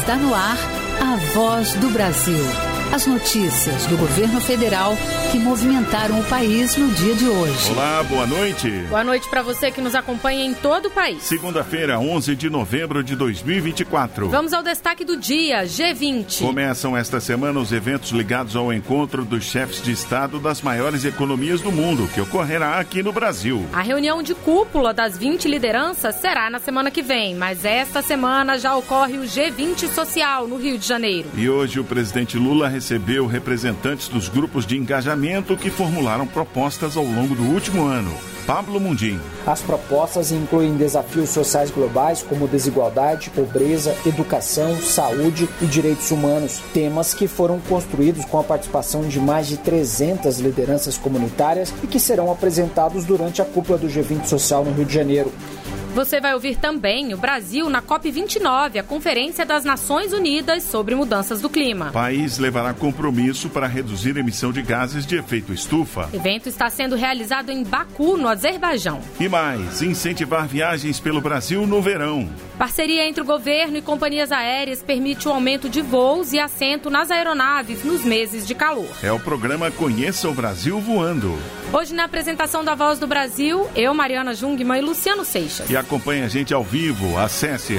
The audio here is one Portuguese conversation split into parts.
Está no ar a Voz do Brasil. As notícias do governo federal que movimentaram o país no dia de hoje. Olá, boa noite. Boa noite para você que nos acompanha em todo o país. Segunda-feira, 11 de novembro de 2024. Vamos ao destaque do dia, G20. Começam esta semana os eventos ligados ao encontro dos chefes de Estado das maiores economias do mundo, que ocorrerá aqui no Brasil. A reunião de cúpula das 20 lideranças será na semana que vem, mas esta semana já ocorre o G20 Social no Rio de Janeiro. E hoje o presidente Lula recebeu representantes dos grupos de engajamento que formularam propostas ao longo do último ano. Pablo Mundim. As propostas incluem desafios sociais globais como desigualdade, pobreza, educação, saúde e direitos humanos, temas que foram construídos com a participação de mais de 300 lideranças comunitárias e que serão apresentados durante a cúpula do G20 Social no Rio de Janeiro. Você vai ouvir também o Brasil na COP29, a Conferência das Nações Unidas sobre Mudanças do Clima. O país levará compromisso para reduzir a emissão de gases de efeito estufa. O evento está sendo realizado em Baku, no Azerbaijão. E mais, incentivar viagens pelo Brasil no verão. Parceria entre o governo e companhias aéreas permite o aumento de voos e assento nas aeronaves nos meses de calor. É o programa Conheça o Brasil Voando. Hoje, na apresentação da Voz do Brasil, eu, Mariana Jungmann e Luciano Seixas. E acompanhe a gente ao vivo. Acesse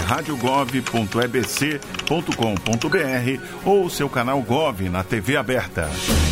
radiogov.ebc.com.br ou seu canal Gov na TV aberta.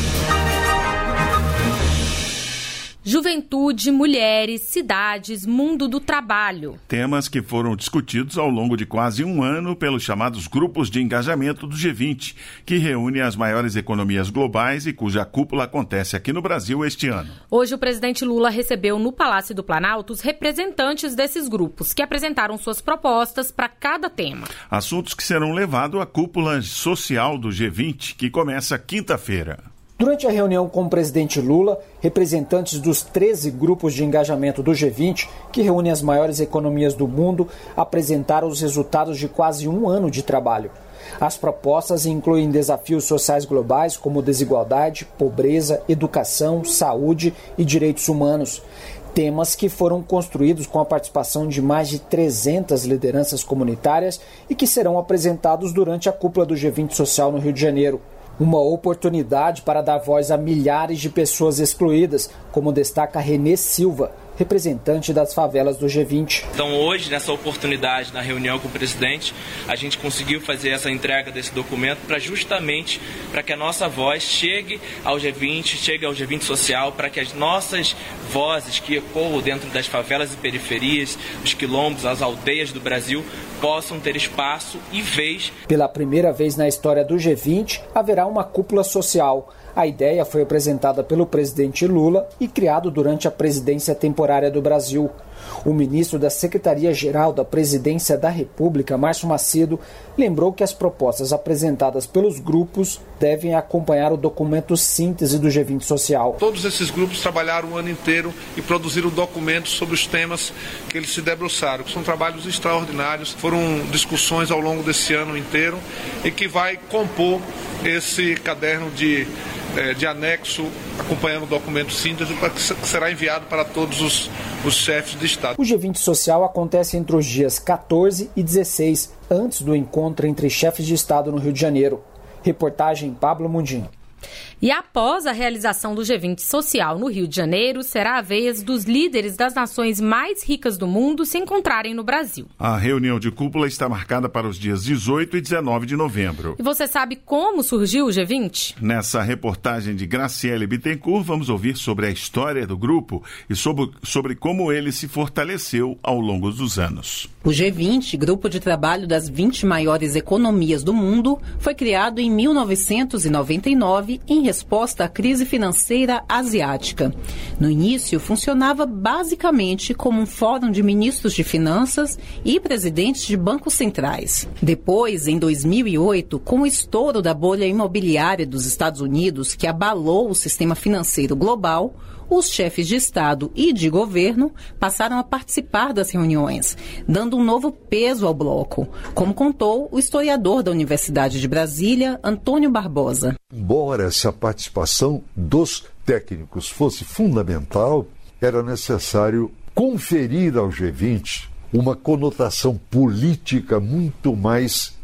Juventude, mulheres, cidades, mundo do trabalho. Temas que foram discutidos ao longo de quase um ano pelos chamados grupos de engajamento do G20, que reúne as maiores economias globais e cuja cúpula acontece aqui no Brasil este ano. Hoje o presidente Lula recebeu no Palácio do Planalto os representantes desses grupos, que apresentaram suas propostas para cada tema. Assuntos que serão levados à cúpula social do G20, que começa quinta-feira. Durante a reunião com o presidente Lula, representantes dos 13 grupos de engajamento do G20, que reúnem as maiores economias do mundo, apresentaram os resultados de quase um ano de trabalho. As propostas incluem desafios sociais globais como desigualdade, pobreza, educação, saúde e direitos humanos. Temas que foram construídos com a participação de mais de 300 lideranças comunitárias e que serão apresentados durante a cúpula do G20 Social no Rio de Janeiro. Uma oportunidade para dar voz a milhares de pessoas excluídas, como destaca Renê Silva, representante das favelas do G20. Então hoje, nessa oportunidade, na reunião com o presidente, a gente conseguiu fazer essa entrega desse documento justamente para que a nossa voz chegue ao G20, chegue ao G20 Social, para que as nossas vozes que ecoam dentro das favelas e periferias, os quilombos, as aldeias do Brasil, possam ter espaço e vez. Pela primeira vez na história do G20, haverá uma cúpula social. A ideia foi apresentada pelo presidente Lula e criado durante a presidência temporária do Brasil. O ministro da Secretaria-Geral da Presidência da República, Márcio Macedo, lembrou que as propostas apresentadas pelos grupos devem acompanhar o documento síntese do G20 Social. Todos esses grupos trabalharam o ano inteiro e produziram documentos sobre os temas que eles se debruçaram, que são trabalhos extraordinários, foram discussões ao longo desse ano inteiro e que vai compor esse caderno de anexo acompanhando o documento síntese que será enviado para todos os chefes de Estado. O G20 Social acontece entre os dias 14 e 16, antes do encontro entre chefes de Estado no Rio de Janeiro. Reportagem Pablo Mundim. E após a realização do G20 Social no Rio de Janeiro, será a vez dos líderes das nações mais ricas do mundo se encontrarem no Brasil. A reunião de cúpula está marcada para os dias 18 e 19 de novembro. E você sabe como surgiu o G20? Nessa reportagem de Graciele Bittencourt, vamos ouvir sobre a história do grupo e sobre como ele se fortaleceu ao longo dos anos. O G20, grupo de trabalho das 20 maiores economias do mundo, foi criado em 1999 em resposta à crise financeira asiática. No início, funcionava basicamente como um fórum de ministros de finanças e presidentes de bancos centrais. Depois, em 2008, com o estouro da bolha imobiliária dos Estados Unidos, que abalou o sistema financeiro global, os chefes de Estado e de governo passaram a participar das reuniões, dando um novo peso ao bloco, como contou o historiador da Universidade de Brasília, Antônio Barbosa. Embora essa participação dos técnicos fosse fundamental, era necessário conferir ao G20 uma conotação política muito mais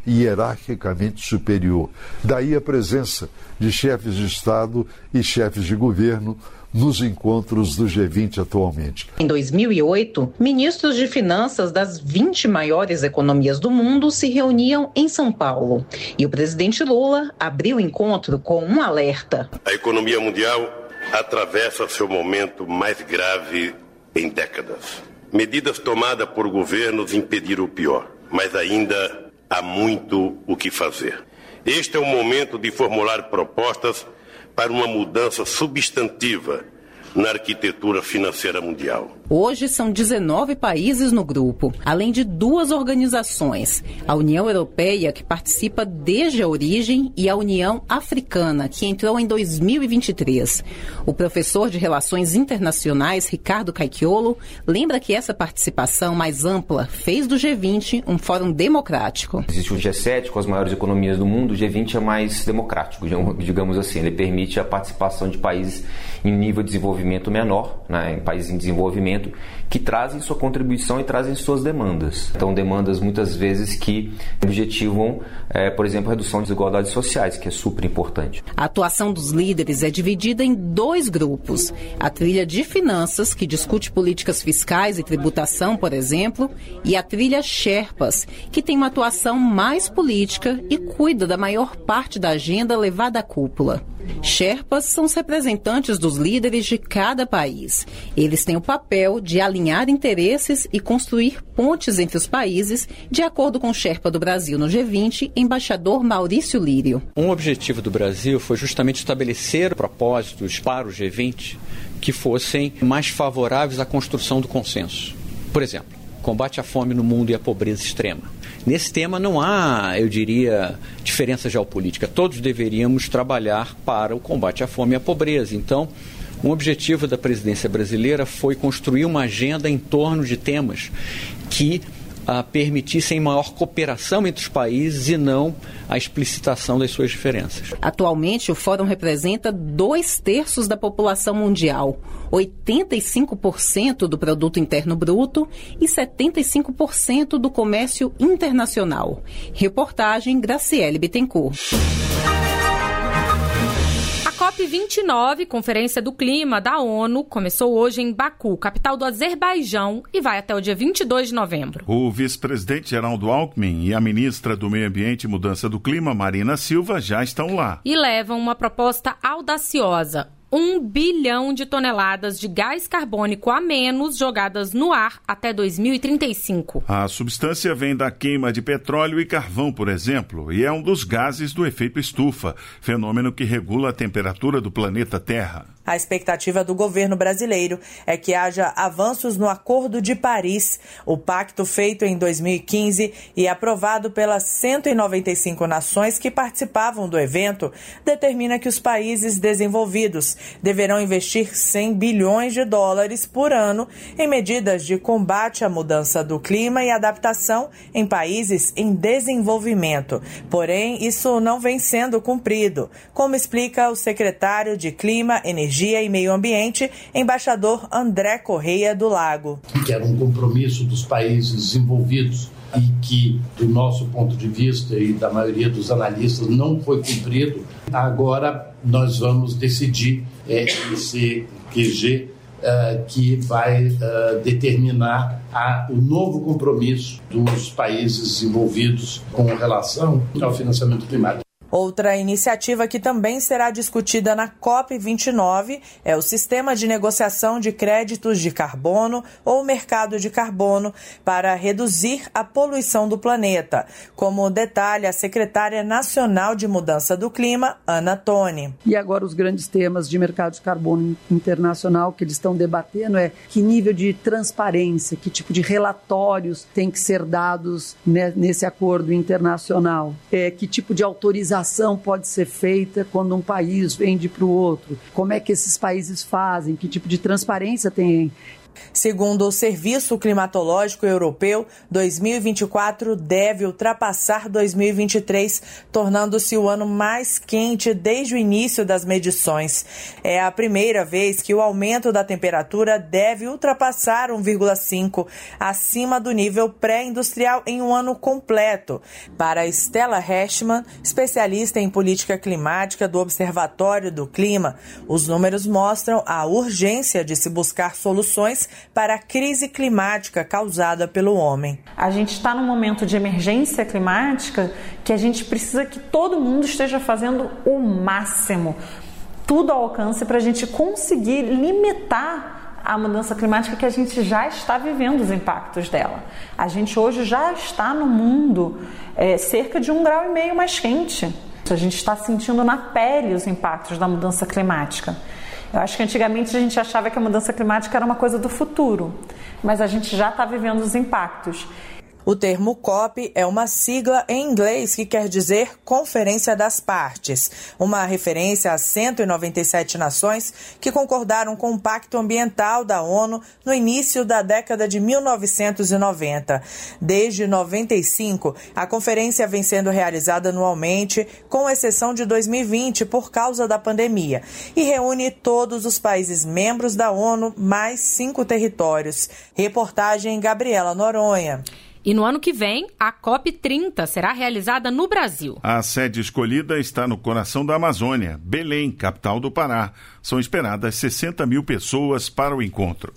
hierarquicamente superior. Daí a presença de chefes de Estado e chefes de governo nos encontros do G20 atualmente. Em 2008, ministros de finanças das 20 maiores economias do mundo se reuniam em São Paulo. E o presidente Lula abriu o encontro com um alerta. A economia mundial atravessa seu momento mais grave em décadas. Medidas tomadas por governos impediram o pior, mas ainda há muito o que fazer. Este é o momento de formular propostas para uma mudança substantiva na arquitetura financeira mundial. Hoje são 19 países no grupo, além de 2 organizações, a União Europeia, que participa desde a origem, e a União Africana, que entrou em 2023. O professor de Relações Internacionais, Ricardo Caichiolo, lembra que essa participação mais ampla fez do G20 um fórum democrático. Existe o G7 com as maiores economias do mundo, o G20 é mais democrático, digamos assim. Ele permite a participação de países em nível de desenvolvimento menor, né, em países em desenvolvimento, que trazem sua contribuição e trazem suas demandas. Então, demandas muitas vezes que objetivam, por exemplo, a redução de desigualdades sociais, que é super importante. A atuação dos líderes é dividida em 2 grupos. A trilha de finanças, que discute políticas fiscais e tributação, por exemplo, e a trilha Sherpas, que tem uma atuação mais política e cuida da maior parte da agenda levada à cúpula. Sherpas são os representantes dos líderes de cada país. Eles têm o papel de alinhar interesses e construir pontes entre os países, de acordo com o Sherpa do Brasil no G20, embaixador Maurício Lírio. Um objetivo do Brasil foi justamente estabelecer propósitos para o G20 que fossem mais favoráveis à construção do consenso. Por exemplo, combate à fome no mundo e à pobreza extrema. Nesse tema não há, eu diria, diferença geopolítica. Todos deveríamos trabalhar para o combate à fome e à pobreza. Então, um objetivo da presidência brasileira foi construir uma agenda em torno de temas que permitissem maior cooperação entre os países e não a explicitação das suas diferenças. Atualmente, o Fórum representa 2/3 da população mundial, 85% do produto interno bruto e 75% do comércio internacional. Reportagem Graciele Bittencourt. A COP29, Conferência do Clima da ONU, começou hoje em Baku, capital do Azerbaijão, e vai até o dia 22 de novembro. O vice-presidente Geraldo Alckmin e a ministra do Meio Ambiente e Mudança do Clima, Marina Silva, já estão lá. E levam uma proposta audaciosa: 1 bilhão de toneladas de gás carbônico a menos jogadas no ar até 2035. A substância vem da queima de petróleo e carvão, por exemplo, e é um dos gases do efeito estufa, fenômeno que regula a temperatura do planeta Terra. A expectativa do governo brasileiro é que haja avanços no Acordo de Paris, o pacto feito em 2015 e aprovado pelas 195 nações que participavam do evento, determina que os países desenvolvidos deverão investir 100 bilhões de dólares por ano em medidas de combate à mudança do clima e adaptação em países em desenvolvimento. Porém, isso não vem sendo cumprido, como explica o secretário de Clima, Energia e Meio Ambiente, embaixador André Correia do Lago. Que era um compromisso dos países desenvolvidos e que, do nosso ponto de vista e da maioria dos analistas, não foi cumprido. Agora nós vamos decidir esse QG que vai determinar o novo compromisso dos países desenvolvidos com relação ao financiamento climático. Outra iniciativa que também será discutida na COP29 é o Sistema de Negociação de Créditos de Carbono ou Mercado de Carbono para reduzir a poluição do planeta, como detalha a secretária nacional de Mudança do Clima, Ana Toni. E agora os grandes temas de mercado de carbono internacional que eles estão debatendo é que nível de transparência, que tipo de relatórios tem que ser dados nesse acordo internacional, que tipo de autorização exportação pode ser feita quando um país vende para o outro? Como é que esses países fazem? Que tipo de transparência tem? Segundo o Serviço Climatológico Europeu, 2024 deve ultrapassar 2023, tornando-se o ano mais quente desde o início das medições. É a primeira vez que o aumento da temperatura deve ultrapassar 1,5, acima do nível pré-industrial em um ano completo. Para Stella Heschmann, especialista em política climática do Observatório do Clima, os números mostram a urgência de se buscar soluções para a crise climática causada pelo homem. A gente está num momento de emergência climática que a gente precisa que todo mundo esteja fazendo o máximo, tudo ao alcance para a gente conseguir limitar a mudança climática que a gente já está vivendo os impactos dela. A gente hoje já está no mundo cerca de 1,5 grau mais quente. A gente está sentindo na pele os impactos da mudança climática. Eu acho que antigamente a gente achava que a mudança climática era uma coisa do futuro, mas a gente já está vivendo os impactos. O termo COP é uma sigla em inglês que quer dizer Conferência das Partes, uma referência às 197 nações que concordaram com o Pacto Ambiental da ONU no início da década de 1990. Desde 95, a conferência vem sendo realizada anualmente, com exceção de 2020 por causa da pandemia, e reúne todos os países membros da ONU, mais 5 territórios. Reportagem Gabriela Noronha. E no ano que vem, a COP30 será realizada no Brasil. A sede escolhida está no coração da Amazônia, Belém, capital do Pará. São esperadas 60 mil pessoas para o encontro.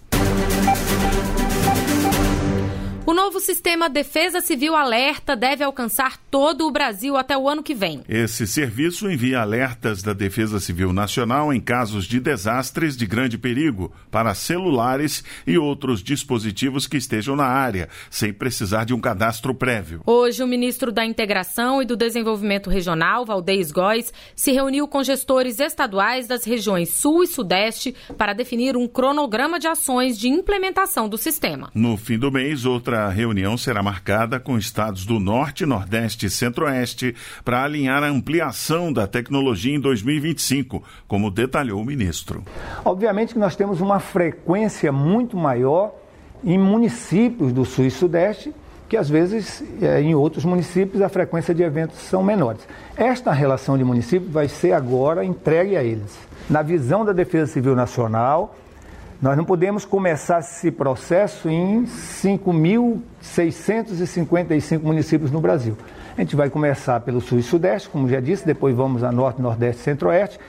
O novo sistema Defesa Civil Alerta deve alcançar todo o Brasil até o ano que vem. Esse serviço envia alertas da Defesa Civil Nacional em casos de desastres de grande perigo para celulares e outros dispositivos que estejam na área, sem precisar de um cadastro prévio. Hoje, o ministro da Integração e do Desenvolvimento Regional, Valdez Góes, se reuniu com gestores estaduais das regiões Sul e Sudeste para definir um cronograma de ações de implementação do sistema. No fim do mês, outra reunião será marcada com estados do Norte, Nordeste e Centro-Oeste para alinhar a ampliação da tecnologia em 2025, como detalhou o ministro. Obviamente que nós temos uma frequência muito maior em municípios do Sul e Sudeste, que às vezes em outros municípios a frequência de eventos são menores. Esta relação de municípios vai ser agora entregue a eles. Na visão da Defesa Civil Nacional, nós não podemos começar esse processo em 5.655 municípios no Brasil. A gente vai começar pelo Sul e Sudeste, como já disse, depois vamos a Norte, Nordeste e Centro-Oeste.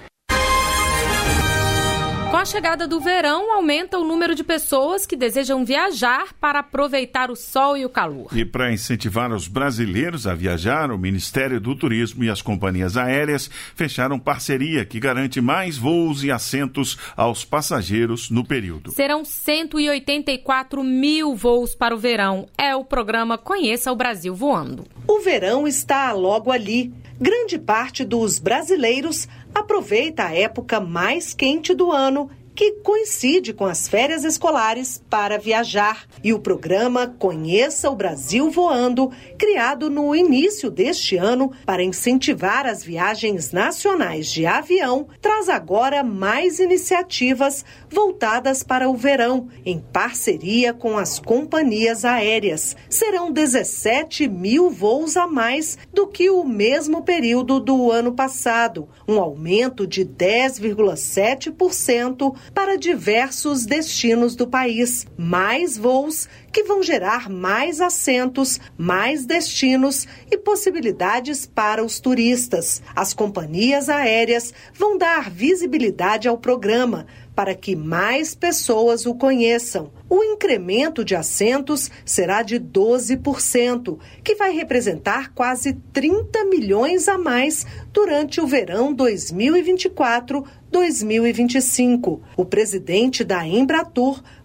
Com a chegada do verão, aumenta o número de pessoas que desejam viajar para aproveitar o sol e o calor. E para incentivar os brasileiros a viajar, o Ministério do Turismo e as companhias aéreas fecharam parceria que garante mais voos e assentos aos passageiros no período. Serão 184 mil voos para o verão. É o programa Conheça o Brasil Voando. O verão está logo ali. Grande parte dos brasileiros aproveita a época mais quente do ano, que coincide com as férias escolares, para viajar. E o programa Conheça o Brasil Voando, criado no início deste ano para incentivar as viagens nacionais de avião, traz agora mais iniciativas voltadas para o verão, em parceria com as companhias aéreas. Serão 17 mil voos a mais do que o mesmo período do ano passado, um aumento de 10,7% para diversos destinos do país. Mais voos que vão gerar mais assentos, mais destinos e possibilidades para os turistas. As companhias aéreas vão dar visibilidade ao programa para que mais pessoas o conheçam. O incremento de assentos será de 12%, que vai representar quase 30 milhões a mais durante o verão 2024-2025. O presidente da Embratur,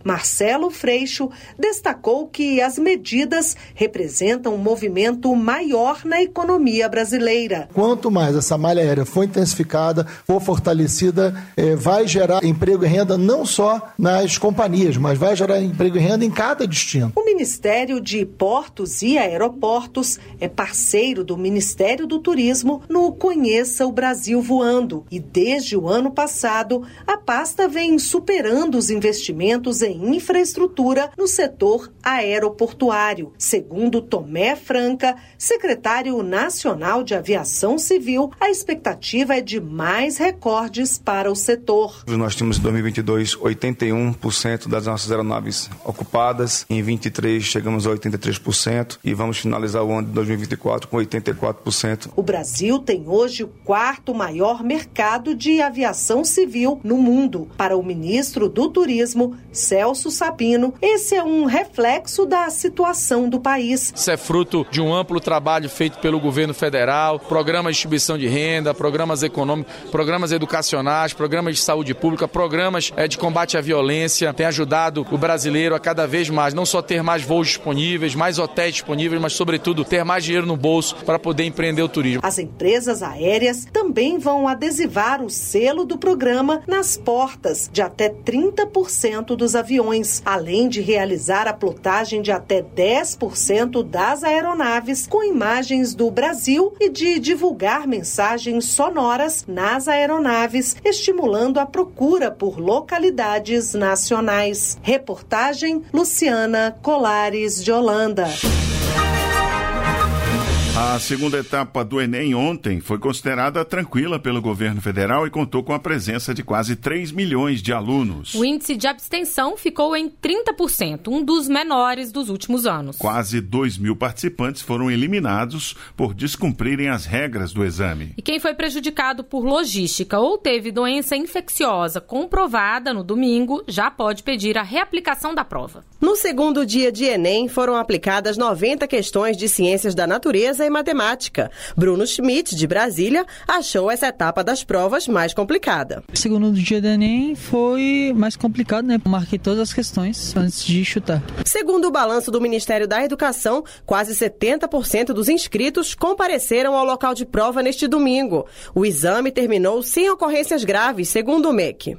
Marcelo Freixo, destacou que as medidas representam um movimento maior na economia brasileira. Quanto mais essa malha aérea for intensificada, for fortalecida, vai gerar emprego e renda não só nas companhias, mas vai gerar emprego e renda em cada destino. O Ministério de Portos e Aeroportos é parceiro do Ministério do Turismo no Conheça o Brasil Voando e desde o ano passado a pasta vem superando os investimentos em infraestrutura no setor aeroportuário. Segundo Tomé Franca, secretário nacional de Aviação Civil, a expectativa é de mais recordes para o setor. Nós temos em 2022 81% das nossas aeronaves ocupadas, em 23 chegamos a 83% e vamos finalizar o ano de 2024 com 84%. O Brasil tem hoje o quarto maior mercado de aviação civil no mundo. Para o ministro do Turismo, Celso Sabino, esse é um reflexo da situação do país. Isso é fruto de um amplo trabalho feito pelo governo federal, programas de distribuição de renda, programas econômicos, programas educacionais, programas de saúde pública, programas de combate à violência. Tem ajudado o brasileiro a cada vez mais, não só ter mais voos disponíveis, mais hotéis disponíveis, mas sobretudo ter mais dinheiro no bolso para poder empreender o turismo. As empresas aéreas também vão adesivar o selo do programa nas portas de até 30% dos aviões, além de realizar a plotagem de até 10% das aeronaves com imagens do Brasil e de divulgar mensagens sonoras nas aeronaves, estimulando a procura por localidades nacionais. Reportagem Luciana Colares de Holanda. A segunda etapa do Enem ontem foi considerada tranquila pelo governo federal e contou com a presença de quase 3 milhões de alunos. O índice de abstenção ficou em 30%, um dos menores dos últimos anos. Quase 2.000 participantes foram eliminados por descumprirem as regras do exame. E quem foi prejudicado por logística ou teve doença infecciosa comprovada no domingo já pode pedir a reaplicação da prova. No segundo dia de Enem foram aplicadas 90 questões de ciências da natureza e matemática. Bruno Schmidt, de Brasília, achou essa etapa das provas mais complicada. O segundo dia do Enem foi mais complicado, né? Marquei todas as questões antes de chutar. Segundo o balanço do Ministério da Educação, quase 70% dos inscritos compareceram ao local de prova neste domingo. O exame terminou sem ocorrências graves, segundo o MEC.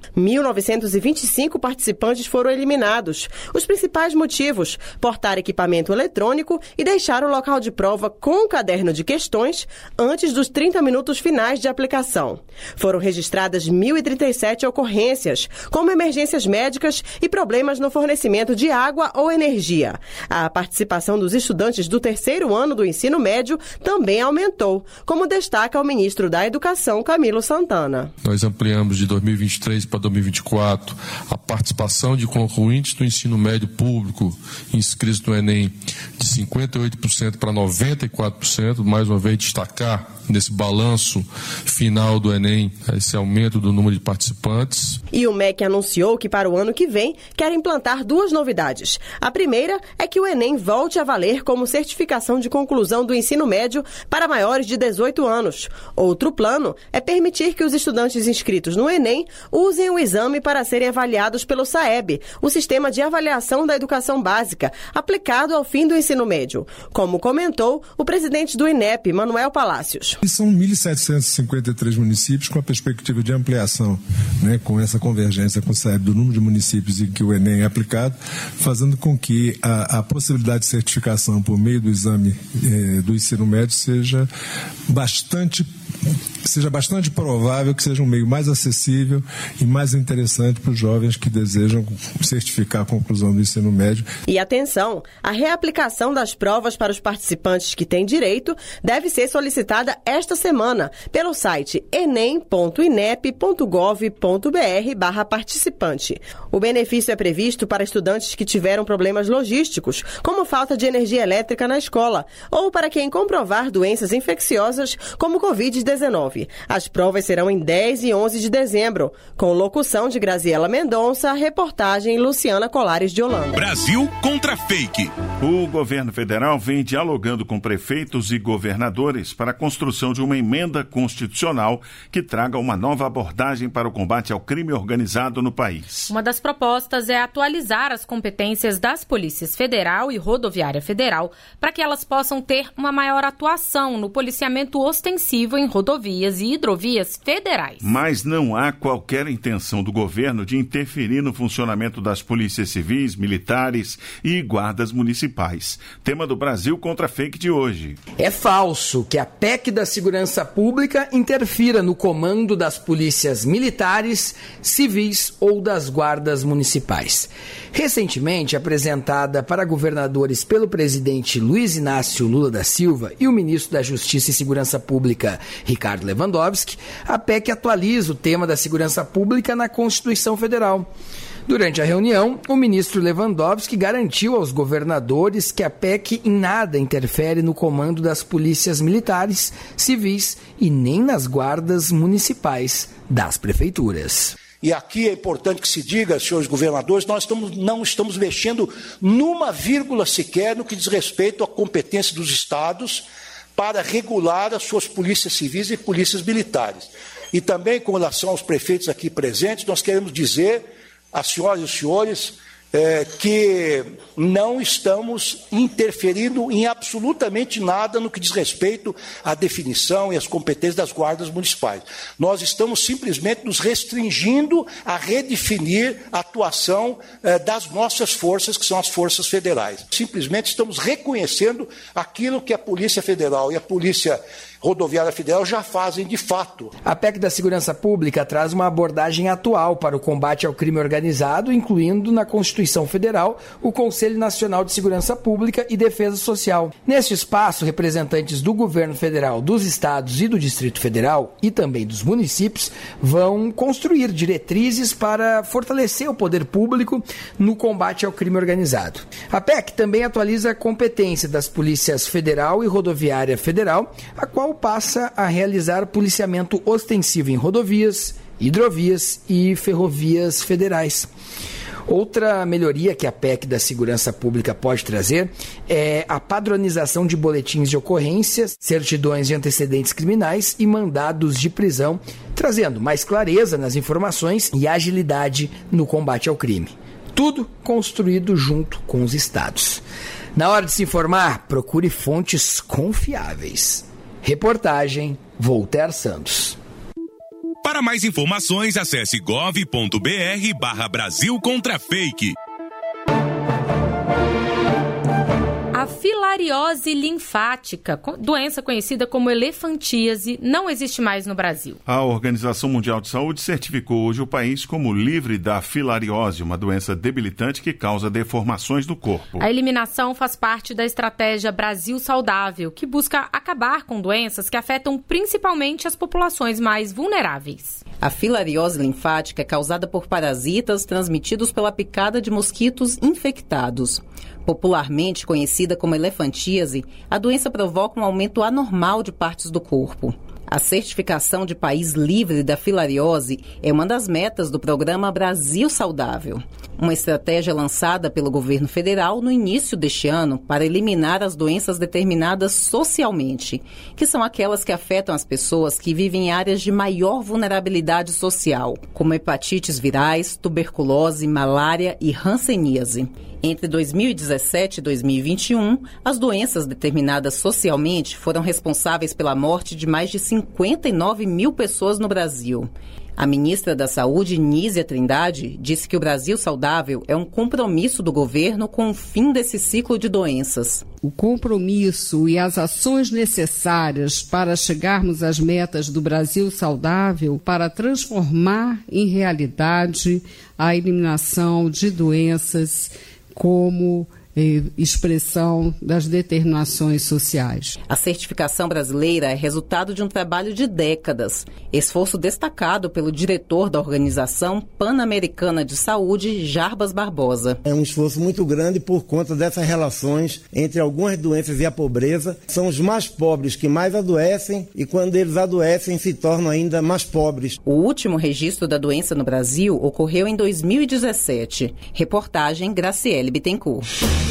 1.925 participantes foram eliminados. Os principais motivos: portar equipamento eletrônico e deixar o local de prova com o caderno de questões antes dos 30 minutos finais de aplicação. Foram registradas 1.037 ocorrências, como emergências médicas e problemas no fornecimento de água ou energia. A participação dos estudantes do terceiro ano do ensino médio também aumentou, como destaca o ministro da Educação, Camilo Santana. Nós ampliamos de 2023 para 2024 a participação de concluintes do ensino médio público inscritos no Enem de 58% para 94%. Mais uma vez destacar nesse balanço final do Enem esse aumento do número de participantes. E o MEC anunciou que para o ano que vem quer implantar duas novidades. A primeira é que o Enem volte a valer como certificação de conclusão do ensino médio para maiores de 18 anos. Outro plano é permitir que os estudantes inscritos no Enem usem o exame para serem avaliados pelo SAEB, o Sistema de Avaliação da Educação Básica, aplicado ao fim do ensino médio, como comentou o presidente do INEP, Manuel Palácios. E são 1.753 municípios com a perspectiva de ampliação, né, com essa convergência com o SAEB do número de municípios em que o Enem é aplicado, fazendo com que a possibilidade de certificação por meio do exame do ensino médio seja bastante provável, que seja um meio mais acessível e mais interessante para os jovens que desejam certificar a conclusão do ensino médio. E atenção, a reaplicação das provas para os participantes que têm direito deve ser solicitada esta semana pelo site enem.inep.gov.br/participante. O benefício é previsto para estudantes que tiveram problemas logísticos, como falta de energia elétrica na escola, ou para quem comprovar doenças infecciosas como Covid-19 Covid-19. As provas serão em 10 e 11 de dezembro, com locução de Graziela Mendonça, reportagem Luciana Colares de Holanda. Brasil contra fake. O governo federal vem dialogando com prefeitos e governadores para a construção de uma emenda constitucional que traga uma nova abordagem para o combate ao crime organizado no país. Uma das propostas é atualizar as competências das polícias federal e rodoviária federal para que elas possam ter uma maior atuação no policiamento ostensivo em rodovias e hidrovias federais. Mas não há qualquer intenção do governo de interferir no funcionamento das polícias civis, militares e guardas municipais. Tema do Brasil contra fake de hoje. É falso que a PEC da Segurança Pública interfira no comando das polícias militares, civis ou das guardas municipais. Recentemente apresentada para governadores pelo presidente Luiz Inácio Lula da Silva e o ministro da Justiça e Segurança Pública, Ricardo Lewandowski, a PEC atualiza o tema da segurança pública na Constituição Federal. Durante a reunião, o ministro Lewandowski garantiu aos governadores que a PEC em nada interfere no comando das polícias militares, civis e nem nas guardas municipais das prefeituras. E aqui é importante que se diga, senhores governadores, nós não estamos mexendo numa vírgula sequer no que diz respeito à competência dos estados para regular as suas polícias civis e polícias militares. E também, com relação aos prefeitos aqui presentes, nós queremos dizer às senhoras e aos senhores que não estamos interferindo em absolutamente nada no que diz respeito à definição e às competências das guardas municipais. Nós estamos simplesmente nos restringindo a redefinir a atuação das nossas forças, que são as forças federais. Simplesmente estamos reconhecendo aquilo que a Polícia Federal e a Polícia Rodoviária Federal já fazem de fato. A PEC da Segurança Pública traz uma abordagem atual para o combate ao crime organizado, incluindo na Constituição Federal o Conselho Nacional de Segurança Pública e Defesa Social. Neste espaço, representantes do governo federal, dos estados e do Distrito Federal e também dos municípios vão construir diretrizes para fortalecer o poder público no combate ao crime organizado. A PEC também atualiza a competência das polícias federal e rodoviária federal, a qual passa a realizar policiamento ostensivo em rodovias, hidrovias e ferrovias federais. Outra melhoria que a PEC da Segurança Pública pode trazer é a padronização de boletins de ocorrências, certidões de antecedentes criminais e mandados de prisão, trazendo mais clareza nas informações e agilidade no combate ao crime. Tudo construído junto com os estados. Na hora de se informar, procure fontes confiáveis. Reportagem Voltaire Santos. Para mais informações, acesse gov.br/Brasil contra fake. A filariose linfática, doença conhecida como elefantíase, não existe mais no Brasil. A Organização Mundial de Saúde certificou hoje o país como livre da filariose, uma doença debilitante que causa deformações do corpo. A eliminação faz parte da estratégia Brasil Saudável, que busca acabar com doenças que afetam principalmente as populações mais vulneráveis. A filariose linfática é causada por parasitas transmitidos pela picada de mosquitos infectados. Popularmente conhecida como elefantíase, a doença provoca um aumento anormal de partes do corpo. A certificação de país livre da filariose é uma das metas do programa Brasil Saudável, uma estratégia lançada pelo governo federal no início deste ano para eliminar as doenças determinadas socialmente, que são aquelas que afetam as pessoas que vivem em áreas de maior vulnerabilidade social, como hepatites virais, tuberculose, malária e hanseníase. Entre 2017 e 2021, as doenças determinadas socialmente foram responsáveis pela morte de mais de 59 mil pessoas no Brasil. A ministra da Saúde, Nízia Trindade, disse que o Brasil Saudável é um compromisso do governo com o fim desse ciclo de doenças. O compromisso e as ações necessárias para chegarmos às metas do Brasil Saudável para transformar em realidade a eliminação de doenças como expressão das determinações sociais. A certificação brasileira é resultado de um trabalho de décadas, esforço destacado pelo diretor da Organização Pan-Americana de Saúde, Jarbas Barbosa. É um esforço muito grande por conta dessas relações entre algumas doenças e a pobreza. São os mais pobres que mais adoecem e quando eles adoecem se tornam ainda mais pobres. O último registro da doença no Brasil ocorreu em 2017. Reportagem Graciele Bittencourt.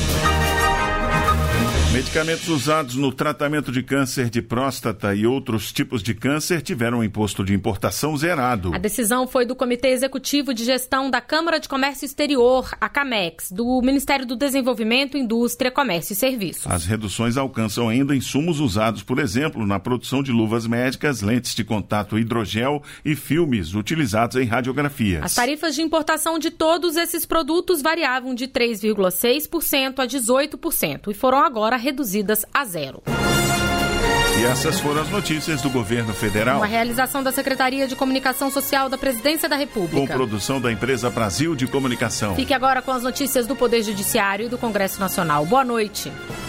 Medicamentos usados no tratamento de câncer de próstata e outros tipos de câncer tiveram o imposto de importação zerado. A decisão foi do Comitê Executivo de Gestão da Câmara de Comércio Exterior, a CAMEX, do Ministério do Desenvolvimento, Indústria, Comércio e Serviços. As reduções alcançam ainda insumos usados, por exemplo, na produção de luvas médicas, lentes de contato hidrogel e filmes utilizados em radiografias. As tarifas de importação de todos esses produtos variavam de 3,6% a 18% e foram agora reduzidas a zero. E essas foram as notícias do governo federal. Uma realização da Secretaria de Comunicação Social da Presidência da República. Com produção da empresa Brasil de Comunicação. Fique agora com as notícias do Poder Judiciário e do Congresso Nacional. Boa noite.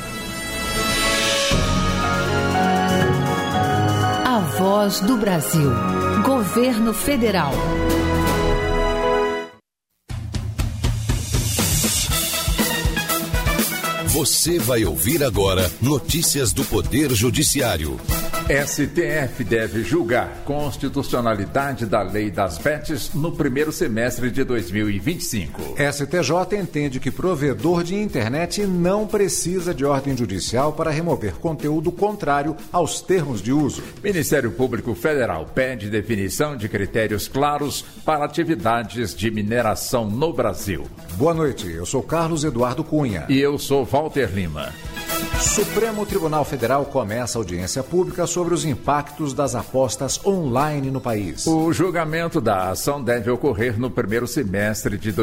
A Voz do Brasil. Governo Federal. Você vai ouvir agora notícias do Poder Judiciário. STF deve julgar constitucionalidade da Lei das Bets no primeiro semestre de 2025. STJ entende que provedor de internet não precisa de ordem judicial para remover conteúdo contrário aos termos de uso. Ministério Público Federal pede definição de critérios claros para atividades de mineração no Brasil. Boa noite, eu sou Carlos Eduardo Cunha. E eu sou Walter Lima. Supremo Tribunal Federal começa audiência pública sobre os impactos das apostas online no país. O julgamento da ação deve ocorrer no primeiro semestre de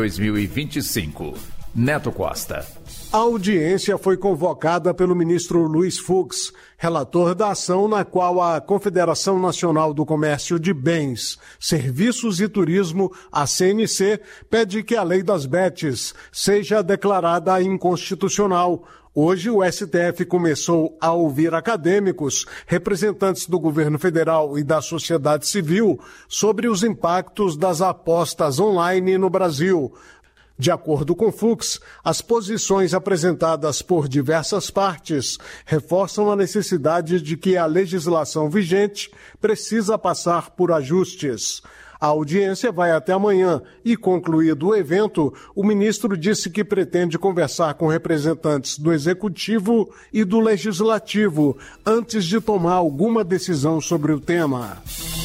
2025. Neto Costa. A audiência foi convocada pelo ministro Luiz Fux, relator da ação na qual a Confederação Nacional do Comércio de Bens, Serviços e Turismo, a CNC, pede que a Lei das Bets seja declarada inconstitucional. Hoje, o STF começou a ouvir acadêmicos, representantes do governo federal e da sociedade civil sobre os impactos das apostas online no Brasil. De acordo com Fux, as posições apresentadas por diversas partes reforçam a necessidade de que a legislação vigente precisa passar por ajustes. A audiência vai até amanhã e, concluído o evento, o ministro disse que pretende conversar com representantes do Executivo e do Legislativo antes de tomar alguma decisão sobre o tema.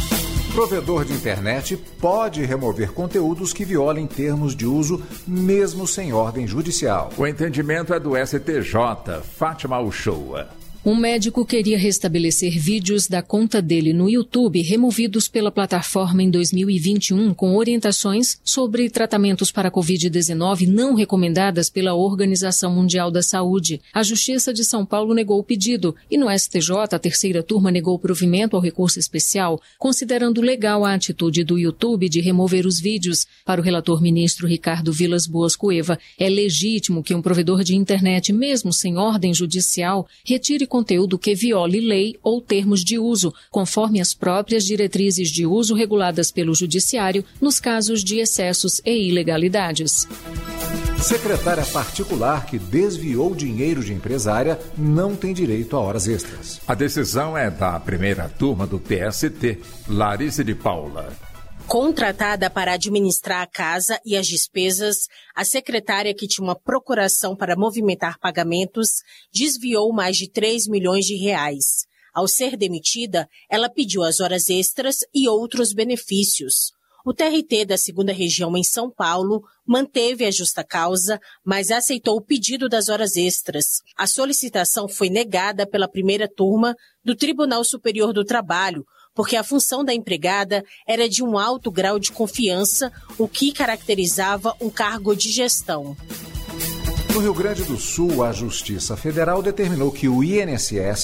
Provedor de internet pode remover conteúdos que violem termos de uso, mesmo sem ordem judicial. O entendimento é do STJ. Fátima Uchoa. Um médico queria restabelecer vídeos da conta dele no YouTube removidos pela plataforma em 2021 com orientações sobre tratamentos para a Covid-19 não recomendadas pela Organização Mundial da Saúde. A Justiça de São Paulo negou o pedido e no STJ a terceira turma negou provimento ao recurso especial, considerando legal a atitude do YouTube de remover os vídeos. Para o relator ministro Ricardo Vilas Boas Cueva, é legítimo que um provedor de internet, mesmo sem ordem judicial, retire conteúdo que viole lei ou termos de uso, conforme as próprias diretrizes de uso reguladas pelo Judiciário nos casos de excessos e ilegalidades. Secretária particular que desviou dinheiro de empresária não tem direito a horas extras. A decisão é da primeira turma do TST, Larissa de Paula. Contratada para administrar a casa e as despesas, a secretária, que tinha uma procuração para movimentar pagamentos, desviou mais de 3 milhões de reais. Ao ser demitida, ela pediu as horas extras e outros benefícios. O TRT da 2ª Região em São Paulo manteve a justa causa, mas aceitou o pedido das horas extras. A solicitação foi negada pela primeira turma do Tribunal Superior do Trabalho, porque a função da empregada era de um alto grau de confiança, o que caracterizava um cargo de gestão. No Rio Grande do Sul, a Justiça Federal determinou que o INSS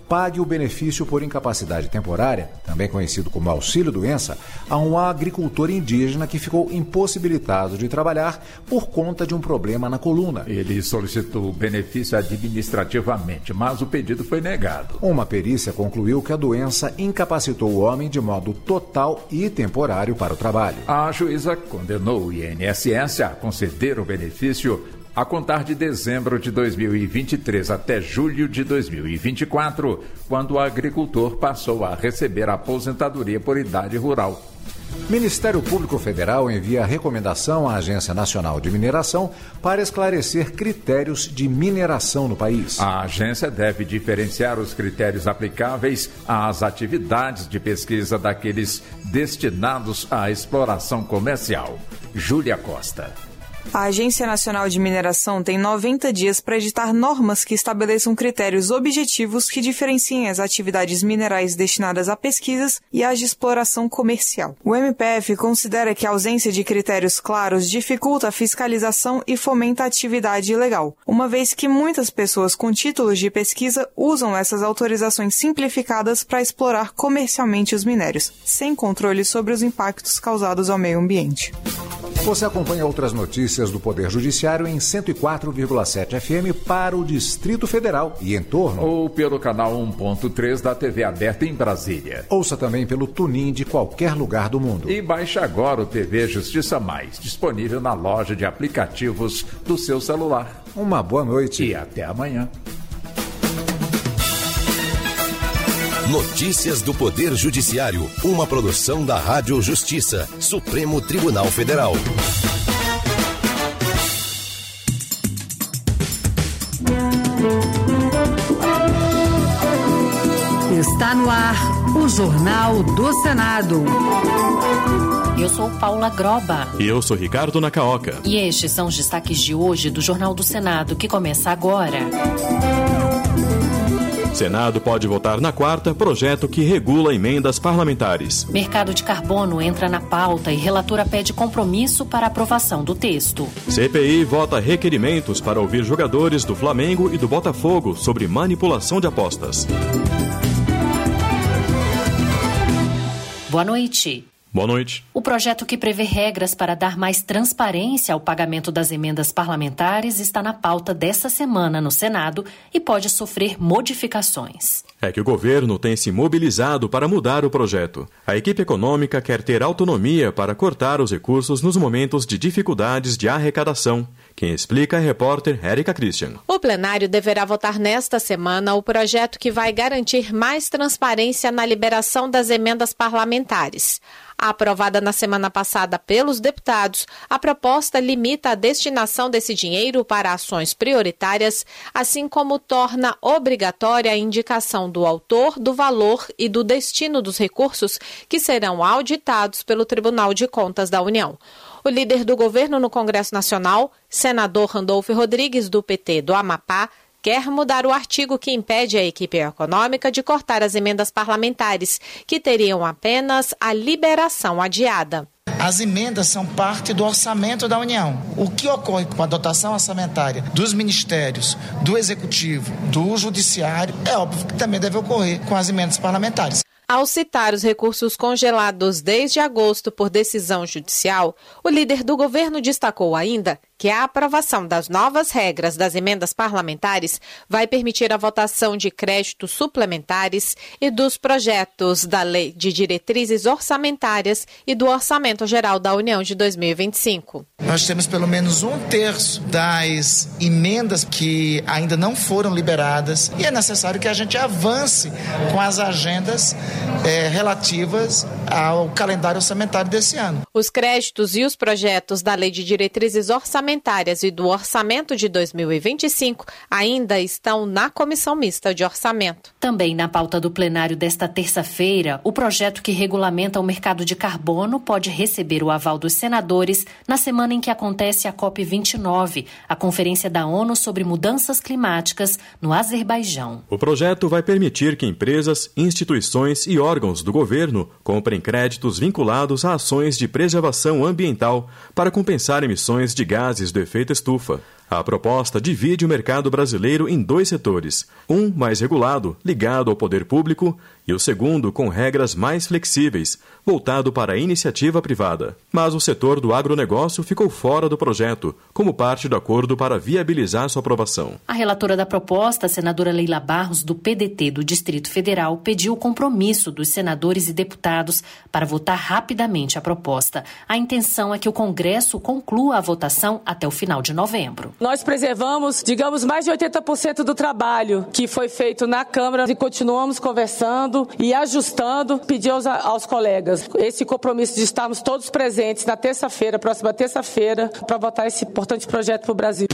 pague o benefício por incapacidade temporária, também conhecido como auxílio-doença, a um agricultor indígena que ficou impossibilitado de trabalhar por conta de um problema na coluna. Ele solicitou o benefício administrativamente, mas o pedido foi negado. Uma perícia concluiu que a doença incapacitou o homem de modo total e temporário para o trabalho. A juíza condenou o INSS a conceder o benefício a contar de dezembro de 2023 até julho de 2024, quando o agricultor passou a receber a aposentadoria por idade rural. Ministério Público Federal envia recomendação à Agência Nacional de Mineração para esclarecer critérios de mineração no país. A agência deve diferenciar os critérios aplicáveis às atividades de pesquisa daqueles destinados à exploração comercial. Júlia Costa. A Agência Nacional de Mineração tem 90 dias para editar normas que estabeleçam critérios objetivos que diferenciem as atividades minerais destinadas a pesquisas e as de exploração comercial. O MPF considera que a ausência de critérios claros dificulta a fiscalização e fomenta a atividade ilegal, uma vez que muitas pessoas com títulos de pesquisa usam essas autorizações simplificadas para explorar comercialmente os minérios, sem controle sobre os impactos causados ao meio ambiente. Você acompanha outras notícias do Poder Judiciário em 104,7 FM para o Distrito Federal e em torno. Ou pelo canal 1.3 da TV aberta em Brasília. Ouça também pelo TuneIn de qualquer lugar do mundo. E baixe agora o TV Justiça Mais, disponível na loja de aplicativos do seu celular. Uma boa noite. E até amanhã. Notícias do Poder Judiciário, uma produção da Rádio Justiça, Supremo Tribunal Federal. Está no ar o Jornal do Senado. Eu sou Paula Groba. E eu sou Ricardo Nacaoca. E estes são os destaques de hoje do Jornal do Senado, que começa agora. Senado pode votar na quarta projeto que regula emendas parlamentares. Mercado de carbono entra na pauta e relatora pede compromisso para aprovação do texto. CPI vota requerimentos para ouvir jogadores do Flamengo e do Botafogo sobre manipulação de apostas. Boa noite. Boa noite. O projeto que prevê regras para dar mais transparência ao pagamento das emendas parlamentares está na pauta dessa semana no Senado e pode sofrer modificações. É que o governo tem se mobilizado para mudar o projeto. A equipe econômica quer ter autonomia para cortar os recursos nos momentos de dificuldades de arrecadação. Quem explica é a repórter Érica Christian. O plenário deverá votar nesta semana o projeto que vai garantir mais transparência na liberação das emendas parlamentares. Aprovada na semana passada pelos deputados, a proposta limita a destinação desse dinheiro para ações prioritárias, assim como torna obrigatória a indicação do autor, do valor e do destino dos recursos que serão auditados pelo Tribunal de Contas da União. O líder do governo no Congresso Nacional, senador Randolfo Rodrigues, do PT do Amapá, quer mudar o artigo que impede a equipe econômica de cortar as emendas parlamentares, que teriam apenas a liberação adiada. As emendas são parte do orçamento da União. O que ocorre com a dotação orçamentária dos ministérios, do Executivo, do Judiciário, é óbvio que também deve ocorrer com as emendas parlamentares. Ao citar os recursos congelados desde agosto por decisão judicial, o líder do governo destacou ainda que a aprovação das novas regras das emendas parlamentares vai permitir a votação de créditos suplementares e dos projetos da Lei de Diretrizes Orçamentárias e do Orçamento Geral da União de 2025. Nós temos pelo menos 1/3 das emendas que ainda não foram liberadas e é necessário que a gente avance com as agendas relativas ao calendário orçamentário desse ano. Os créditos e os projetos da Lei de Diretrizes Orçamentárias e do Orçamento de 2025 ainda estão na Comissão Mista de Orçamento. Também na pauta do plenário desta terça-feira, o projeto que regulamenta o mercado de carbono pode receber o aval dos senadores na semana em que acontece a COP29, a Conferência da ONU sobre Mudanças Climáticas, no Azerbaijão. O projeto vai permitir que empresas, instituições e órgãos do governo comprem créditos vinculados a ações de preservação ambiental para compensar emissões de gases do efeito estufa. A proposta divide o mercado brasileiro em 2 setores. Um mais regulado, ligado ao poder público, e o segundo com regras mais flexíveis, voltado para a iniciativa privada. Mas o setor do agronegócio ficou fora do projeto, como parte do acordo para viabilizar sua aprovação. A relatora da proposta, a senadora Leila Barros, do PDT do Distrito Federal, pediu o compromisso dos senadores e deputados para votar rapidamente a proposta. A intenção é que o Congresso conclua a votação até o final de novembro. Nós preservamos, digamos, mais de 80% do trabalho que foi feito na Câmara e continuamos conversando e ajustando. Pedir aos colegas esse compromisso de estarmos todos presentes na terça-feira, próxima terça-feira, para votar esse importante projeto para o Brasil.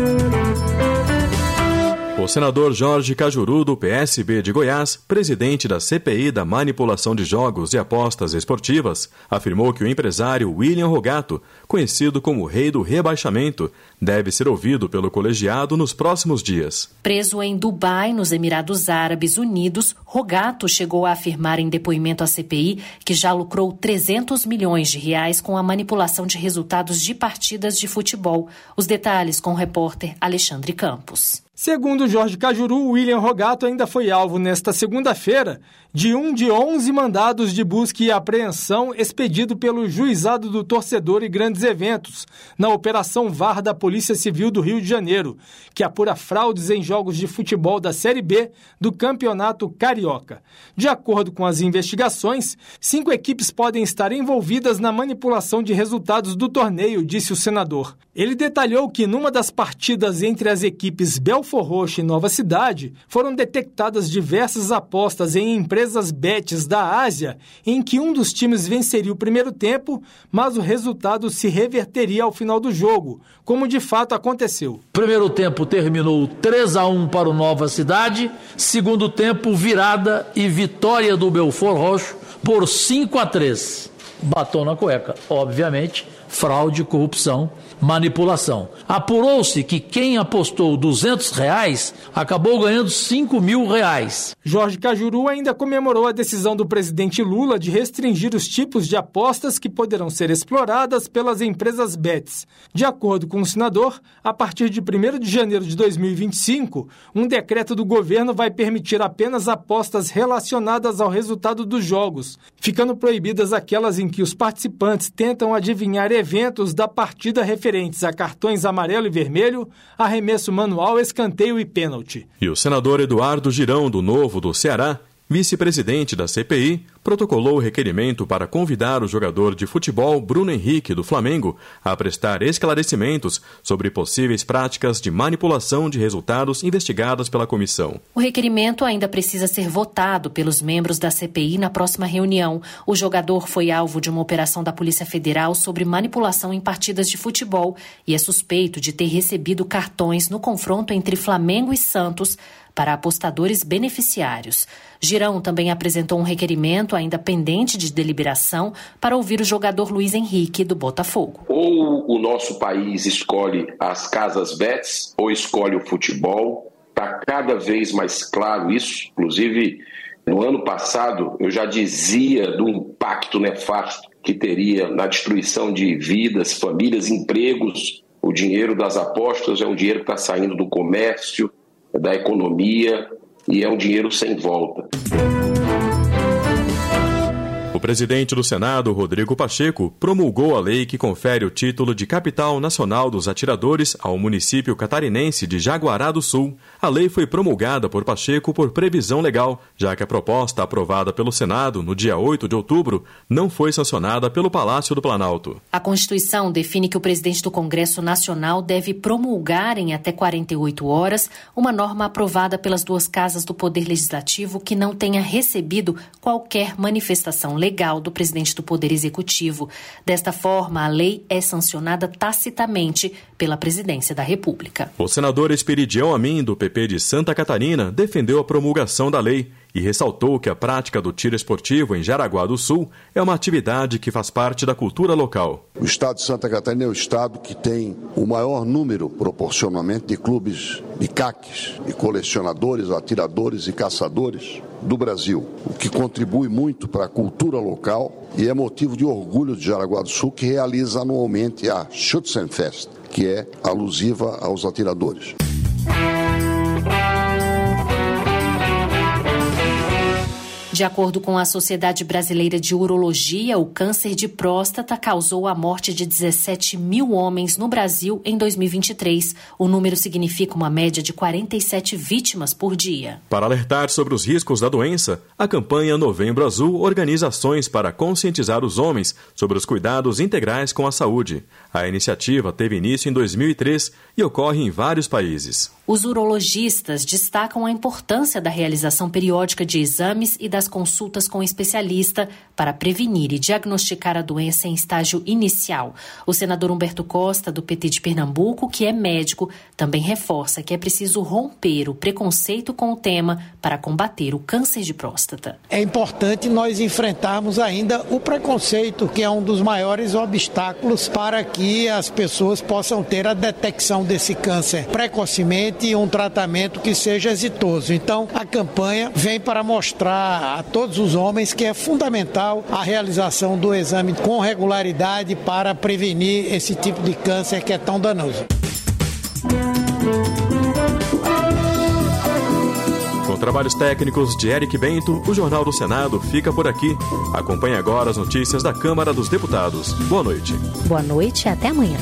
O senador Jorge Cajuru, do PSB de Goiás, presidente da CPI da manipulação de jogos e apostas esportivas, afirmou que o empresário William Rogato, conhecido como Rei do Rebaixamento, deve ser ouvido pelo colegiado nos próximos dias. Preso em Dubai, nos Emirados Árabes Unidos, Rogato chegou a afirmar em depoimento à CPI que já lucrou 300 milhões de reais com a manipulação de resultados de partidas de futebol. Os detalhes com o repórter Alexandre Campos. Segundo Jorge Cajuru, William Rogato ainda foi alvo nesta segunda-feira de um de 11 mandados de busca e apreensão expedido pelo Juizado do Torcedor e Grandes Eventos, na Operação VAR da Polícia Civil do Rio de Janeiro, que apura fraudes em jogos de futebol da Série B do Campeonato Carioca. De acordo com as investigações, 5 equipes podem estar envolvidas na manipulação de resultados do torneio, disse o senador. Ele detalhou que numa das partidas entre as equipes Belfor Roxo e Nova Cidade, foram detectadas diversas apostas em empresas bets da Ásia, em que um dos times venceria o primeiro tempo, mas o resultado se reverteria ao final do jogo, como de fato aconteceu. Primeiro tempo terminou 3-1 para o Nova Cidade, segundo tempo virada e vitória do Belfor Roxo por 5-3. Batom na cueca, obviamente, fraude, corrupção, manipulação. Apurou-se que quem apostou R$200 acabou ganhando R$5.000. Jorge Cajuru ainda comemorou a decisão do presidente Lula de restringir os tipos de apostas que poderão ser exploradas pelas empresas bets. De acordo com o senador, a partir de 1º de janeiro de 2025, um decreto do governo vai permitir apenas apostas relacionadas ao resultado dos jogos, ficando proibidas aquelas em que os participantes tentam adivinhar eventos da partida referentes a cartões amarelo e vermelho, arremesso manual, escanteio e pênalti. E o senador Eduardo Girão, do Novo do Ceará, vice-presidente da CPI, protocolou o requerimento para convidar o jogador de futebol Bruno Henrique, do Flamengo, a prestar esclarecimentos sobre possíveis práticas de manipulação de resultados investigadas pela comissão. O requerimento ainda precisa ser votado pelos membros da CPI na próxima reunião. O jogador foi alvo de uma operação da Polícia Federal sobre manipulação em partidas de futebol e é suspeito de ter recebido cartões no confronto entre Flamengo e Santos para apostadores beneficiários. Girão também apresentou um requerimento ainda pendente de deliberação para ouvir o jogador Luiz Henrique, do Botafogo. Ou o nosso país escolhe as casas bets ou escolhe o futebol. Está cada vez mais claro isso. Inclusive, no ano passado, eu já dizia do impacto nefasto que teria na destruição de vidas, famílias, empregos. O dinheiro das apostas é um dinheiro que está saindo do comércio, da economia, e é um dinheiro sem volta. O presidente do Senado, Rodrigo Pacheco, promulgou a lei que confere o título de Capital Nacional dos Atiradores ao município catarinense de Jaguará do Sul. A lei foi promulgada por Pacheco por previsão legal, já que a proposta aprovada pelo Senado no dia 8 de outubro não foi sancionada pelo Palácio do Planalto. A Constituição define que o presidente do Congresso Nacional deve promulgar em até 48 horas uma norma aprovada pelas duas casas do Poder Legislativo que não tenha recebido qualquer manifestação legal do presidente do Poder Executivo. Desta forma, a lei é sancionada tacitamente pela Presidência da República. O senador Esperidião Amin, do PP de Santa Catarina, defendeu a promulgação da lei e ressaltou que a prática do tiro esportivo em Jaraguá do Sul é uma atividade que faz parte da cultura local. O estado de Santa Catarina é o estado que tem o maior número, proporcionalmente, de clubes de caques, de colecionadores, atiradores e caçadores do Brasil, o que contribui muito para a cultura local e é motivo de orgulho de Jaraguá do Sul, que realiza anualmente a Schützenfest, que é alusiva aos atiradores. De acordo com a Sociedade Brasileira de Urologia, o câncer de próstata causou a morte de 17 mil homens no Brasil em 2023. O número significa uma média de 47 vítimas por dia. Para alertar sobre os riscos da doença, a campanha Novembro Azul organiza ações para conscientizar os homens sobre os cuidados integrais com a saúde. A iniciativa teve início em 2003 e ocorre em vários países. Os urologistas destacam a importância da realização periódica de exames e das consultas com especialista para prevenir e diagnosticar a doença em estágio inicial. O senador Humberto Costa, do PT de Pernambuco, que é médico, também reforça que é preciso romper o preconceito com o tema para combater o câncer de próstata. É importante nós enfrentarmos ainda o preconceito, que é um dos maiores obstáculos para que as pessoas possam ter a detecção desse câncer precocemente e um tratamento que seja exitoso. Então, a campanha vem para mostrar a todos os homens que é fundamental a realização do exame com regularidade para prevenir esse tipo de câncer que é tão danoso. Com trabalhos técnicos de Eric Bento, o Jornal do Senado fica por aqui. Acompanhe agora as notícias da Câmara dos Deputados. Boa noite. Boa noite e até amanhã.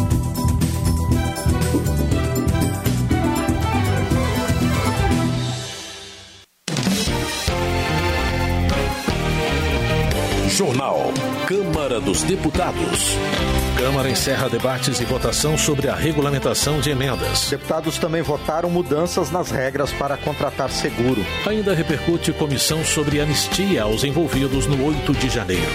Jornal Câmara dos Deputados. Câmara encerra debates e votação sobre a regulamentação de emendas. Deputados também votaram mudanças nas regras para contratar seguro. Ainda repercute comissão sobre anistia aos envolvidos no 8 de janeiro.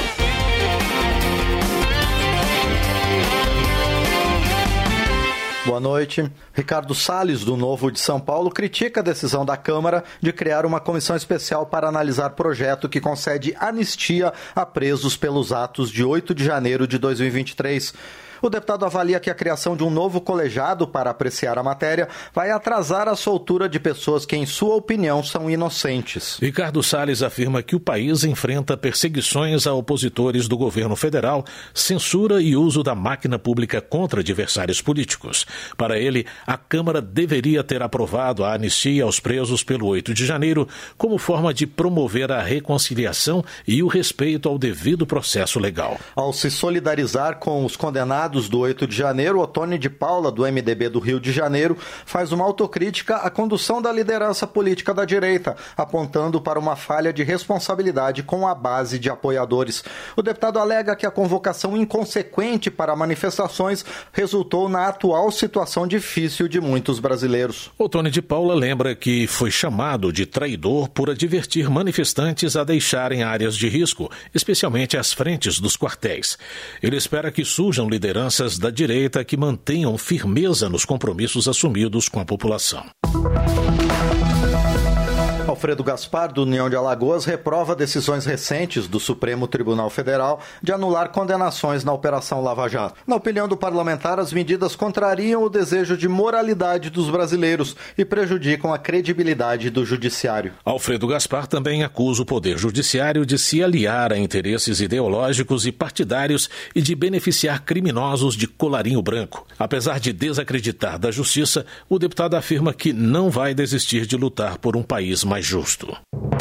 Boa noite. Ricardo Salles, do Novo de São Paulo, critica a decisão da Câmara de criar uma comissão especial para analisar projeto que concede anistia a presos pelos atos de 8 de janeiro de 2023. O deputado avalia que a criação de um novo colegiado para apreciar a matéria vai atrasar a soltura de pessoas que, em sua opinião, são inocentes. Ricardo Salles afirma que o país enfrenta perseguições a opositores do governo federal, censura e uso da máquina pública contra adversários políticos. Para ele, a Câmara deveria ter aprovado a anistia aos presos pelo 8 de janeiro como forma de promover a reconciliação e o respeito ao devido processo legal. Ao se solidarizar com os condenados do 8 de janeiro, Otônio de Paula, do MDB do Rio de Janeiro, faz uma autocrítica à condução da liderança política da direita, apontando para uma falha de responsabilidade com a base de apoiadores. O deputado alega que a convocação inconsequente para manifestações resultou na atual situação difícil de muitos brasileiros. Otônio de Paula lembra que foi chamado de traidor por advertir manifestantes a deixarem áreas de risco, especialmente as frentes dos quartéis. Ele espera que surjam lideranças da direita que mantenham firmeza nos compromissos assumidos com a população. Alfredo Gaspar, do União de Alagoas, reprova decisões recentes do Supremo Tribunal Federal de anular condenações na Operação Lava Jato. Na opinião do parlamentar, as medidas contrariam o desejo de moralidade dos brasileiros e prejudicam a credibilidade do judiciário. Alfredo Gaspar também acusa o Poder Judiciário de se aliar a interesses ideológicos e partidários e de beneficiar criminosos de colarinho branco. Apesar de desacreditar da justiça, o deputado afirma que não vai desistir de lutar por um país mais justo.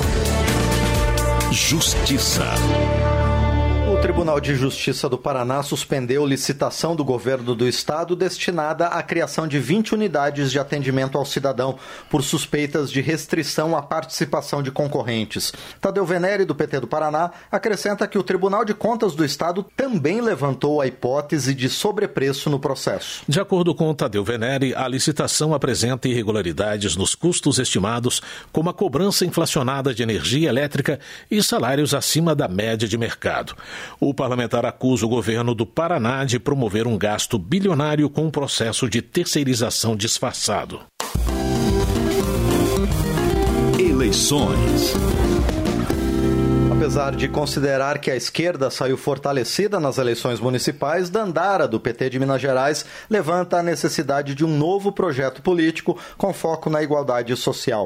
Justiça. O Tribunal de Justiça do Paraná suspendeu licitação do governo do estado destinada à criação de 20 unidades de atendimento ao cidadão por suspeitas de restrição à participação de concorrentes. Tadeu Venere, do PT do Paraná, acrescenta que o Tribunal de Contas do Estado também levantou a hipótese de sobrepreço no processo. De acordo com Tadeu Venere, a licitação apresenta irregularidades nos custos estimados, como a cobrança inflacionada de energia elétrica e salários acima da média de mercado. O parlamentar acusa o governo do Paraná de promover um gasto bilionário com um processo de terceirização disfarçado. Eleições. Apesar de considerar que a esquerda saiu fortalecida nas eleições municipais, Dandara, do PT de Minas Gerais, levanta a necessidade de um novo projeto político com foco na igualdade social.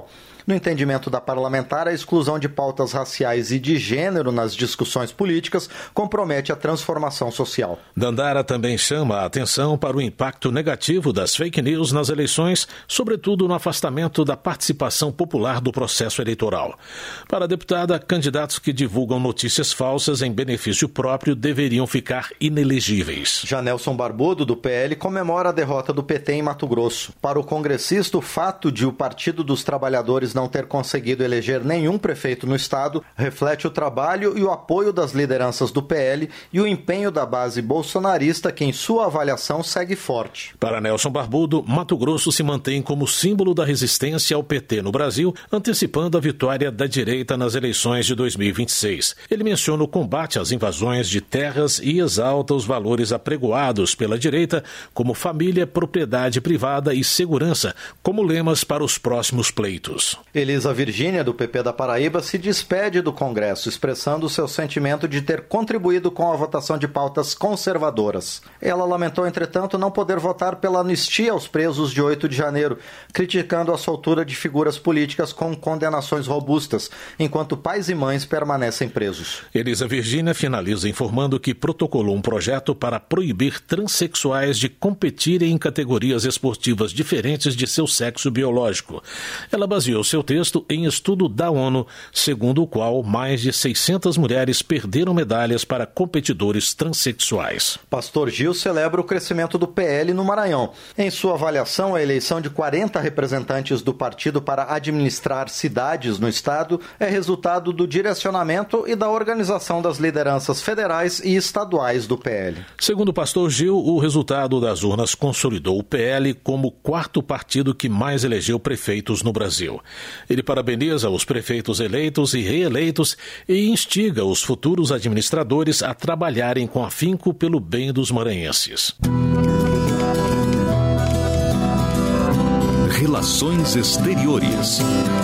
No entendimento da parlamentar, a exclusão de pautas raciais e de gênero nas discussões políticas compromete a transformação social. Dandara também chama a atenção para o impacto negativo das fake news nas eleições, sobretudo no afastamento da participação popular do processo eleitoral. Para a deputada, candidatos que divulgam notícias falsas em benefício próprio deveriam ficar inelegíveis. Janelson Barbudo, do PL, comemora a derrota do PT em Mato Grosso. Para o congressista, o fato de o Partido dos Trabalhadores não ter conseguido eleger nenhum prefeito no estado reflete o trabalho e o apoio das lideranças do PL e o empenho da base bolsonarista, que em sua avaliação segue forte. Para Nelson Barbudo, Mato Grosso se mantém como símbolo da resistência ao PT no Brasil, antecipando a vitória da direita nas eleições de 2026. Ele menciona o combate às invasões de terras e exalta os valores apregoados pela direita, como família, propriedade privada e segurança, como lemas para os próximos pleitos. Elisa Virgínia, do PP da Paraíba, se despede do Congresso, expressando o seu sentimento de ter contribuído com a votação de pautas conservadoras. Ela lamentou, entretanto, não poder votar pela anistia aos presos de 8 de janeiro, criticando a soltura de figuras políticas com condenações robustas, enquanto pais e mães permanecem presos. Elisa Virgínia finaliza informando que protocolou um projeto para proibir transexuais de competirem em categorias esportivas diferentes de seu sexo biológico. Ela baseou seu texto em estudo da ONU, segundo o qual mais de 600 mulheres perderam medalhas para competidores transexuais. Pastor Gil celebra o crescimento do PL no Maranhão. Em sua avaliação, a eleição de 40 representantes do partido para administrar cidades no estado é resultado do direcionamento e da organização das lideranças federais e estaduais do PL. Segundo o pastor Gil, o resultado das urnas consolidou o PL como o quarto partido que mais elegeu prefeitos no Brasil. Ele parabeniza os prefeitos eleitos e reeleitos e instiga os futuros administradores a trabalharem com afinco pelo bem dos maranhenses. Relações Exteriores.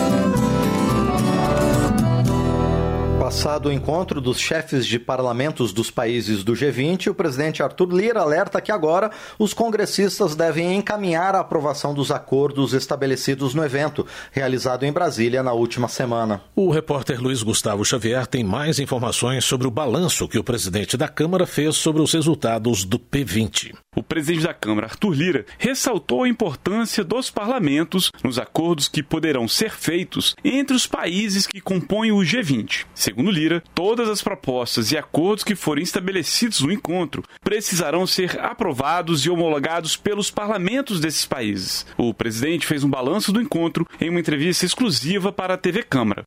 Passado o encontro dos chefes de parlamentos dos países do G20, o presidente Arthur Lira alerta que agora os congressistas devem encaminhar a aprovação dos acordos estabelecidos no evento, realizado em Brasília na última semana. O repórter Luiz Gustavo Xavier tem mais informações sobre o balanço que o presidente da Câmara fez sobre os resultados do P20. O presidente da Câmara, Arthur Lira, ressaltou a importância dos parlamentos nos acordos que poderão ser feitos entre os países que compõem o G20. Segundo Lira, todas as propostas e acordos que forem estabelecidos no encontro precisarão ser aprovados e homologados pelos parlamentos desses países. O presidente fez um balanço do encontro em uma entrevista exclusiva para a TV Câmara.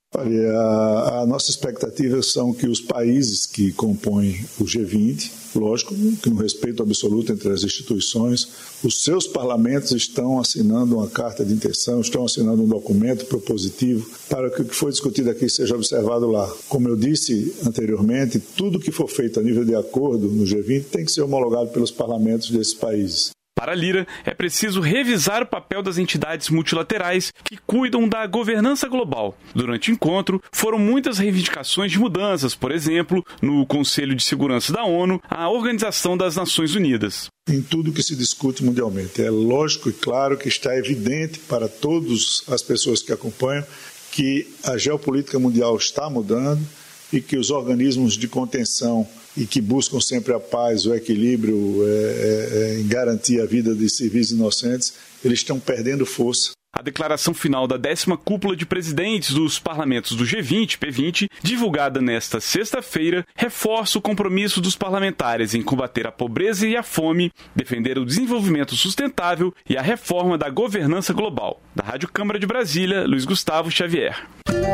A nossa expectativa são que os países que compõem o G20, lógico que no respeito absoluto entre as instituições, os seus parlamentos estão assinando uma carta de intenção, estão assinando um documento propositivo para que o que foi discutido aqui seja observado lá. Como eu disse anteriormente, tudo que for feito a nível de acordo no G20 tem que ser homologado pelos parlamentos desses países. Para Lira, é preciso revisar o papel das entidades multilaterais que cuidam da governança global. Durante o encontro, foram muitas reivindicações de mudanças, por exemplo, no Conselho de Segurança da ONU, a Organização das Nações Unidas. Em tudo que se discute mundialmente, é lógico e claro que está evidente para todas as pessoas que acompanham que a geopolítica mundial está mudando e que os organismos de contenção e que buscam sempre a paz, o equilíbrio, em garantir a vida de civis inocentes, eles estão perdendo força. A declaração final da 10ª cúpula de presidentes dos parlamentos do G20, P20, divulgada nesta sexta-feira, reforça o compromisso dos parlamentares em combater a pobreza e a fome, defender o desenvolvimento sustentável e a reforma da governança global. Da Rádio Câmara de Brasília, Luiz Gustavo Xavier.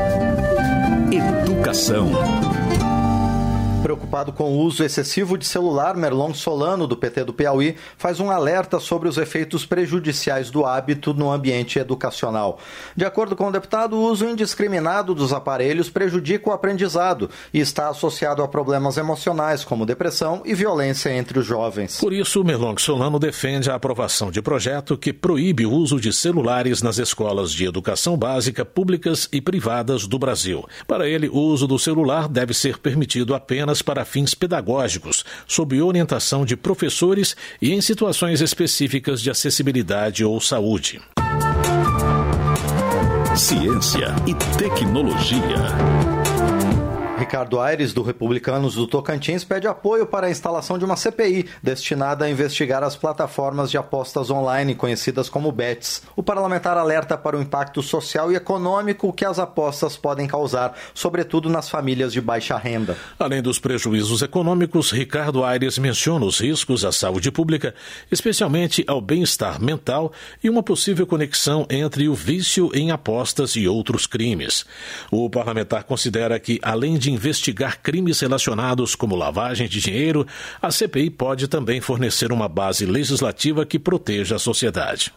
Educação. Preocupado com o uso excessivo de celular, Merlong Solano, do PT do Piauí, faz um alerta sobre os efeitos prejudiciais do hábito no ambiente educacional. De acordo com o deputado, o uso indiscriminado dos aparelhos prejudica o aprendizado e está associado a problemas emocionais, como depressão e violência entre os jovens. Por isso, Merlong Solano defende a aprovação de projeto que proíbe o uso de celulares nas escolas de educação básica públicas e privadas do Brasil. Para ele, o uso do celular deve ser permitido apenas para fins pedagógicos, sob orientação de professores e em situações específicas de acessibilidade ou saúde. ciência e tecnologia. Ricardo Aires, do Republicanos do Tocantins, pede apoio para a instalação de uma CPI destinada a investigar as plataformas de apostas online, conhecidas como bets. O parlamentar alerta para o impacto social e econômico que as apostas podem causar, sobretudo nas famílias de baixa renda. Além dos prejuízos econômicos, Ricardo Aires menciona os riscos à saúde pública, especialmente ao bem-estar mental e uma possível conexão entre o vício em apostas e outros crimes. O parlamentar considera que, além de investigar crimes relacionados como lavagem de dinheiro, a CPI pode também fornecer uma base legislativa que proteja a sociedade.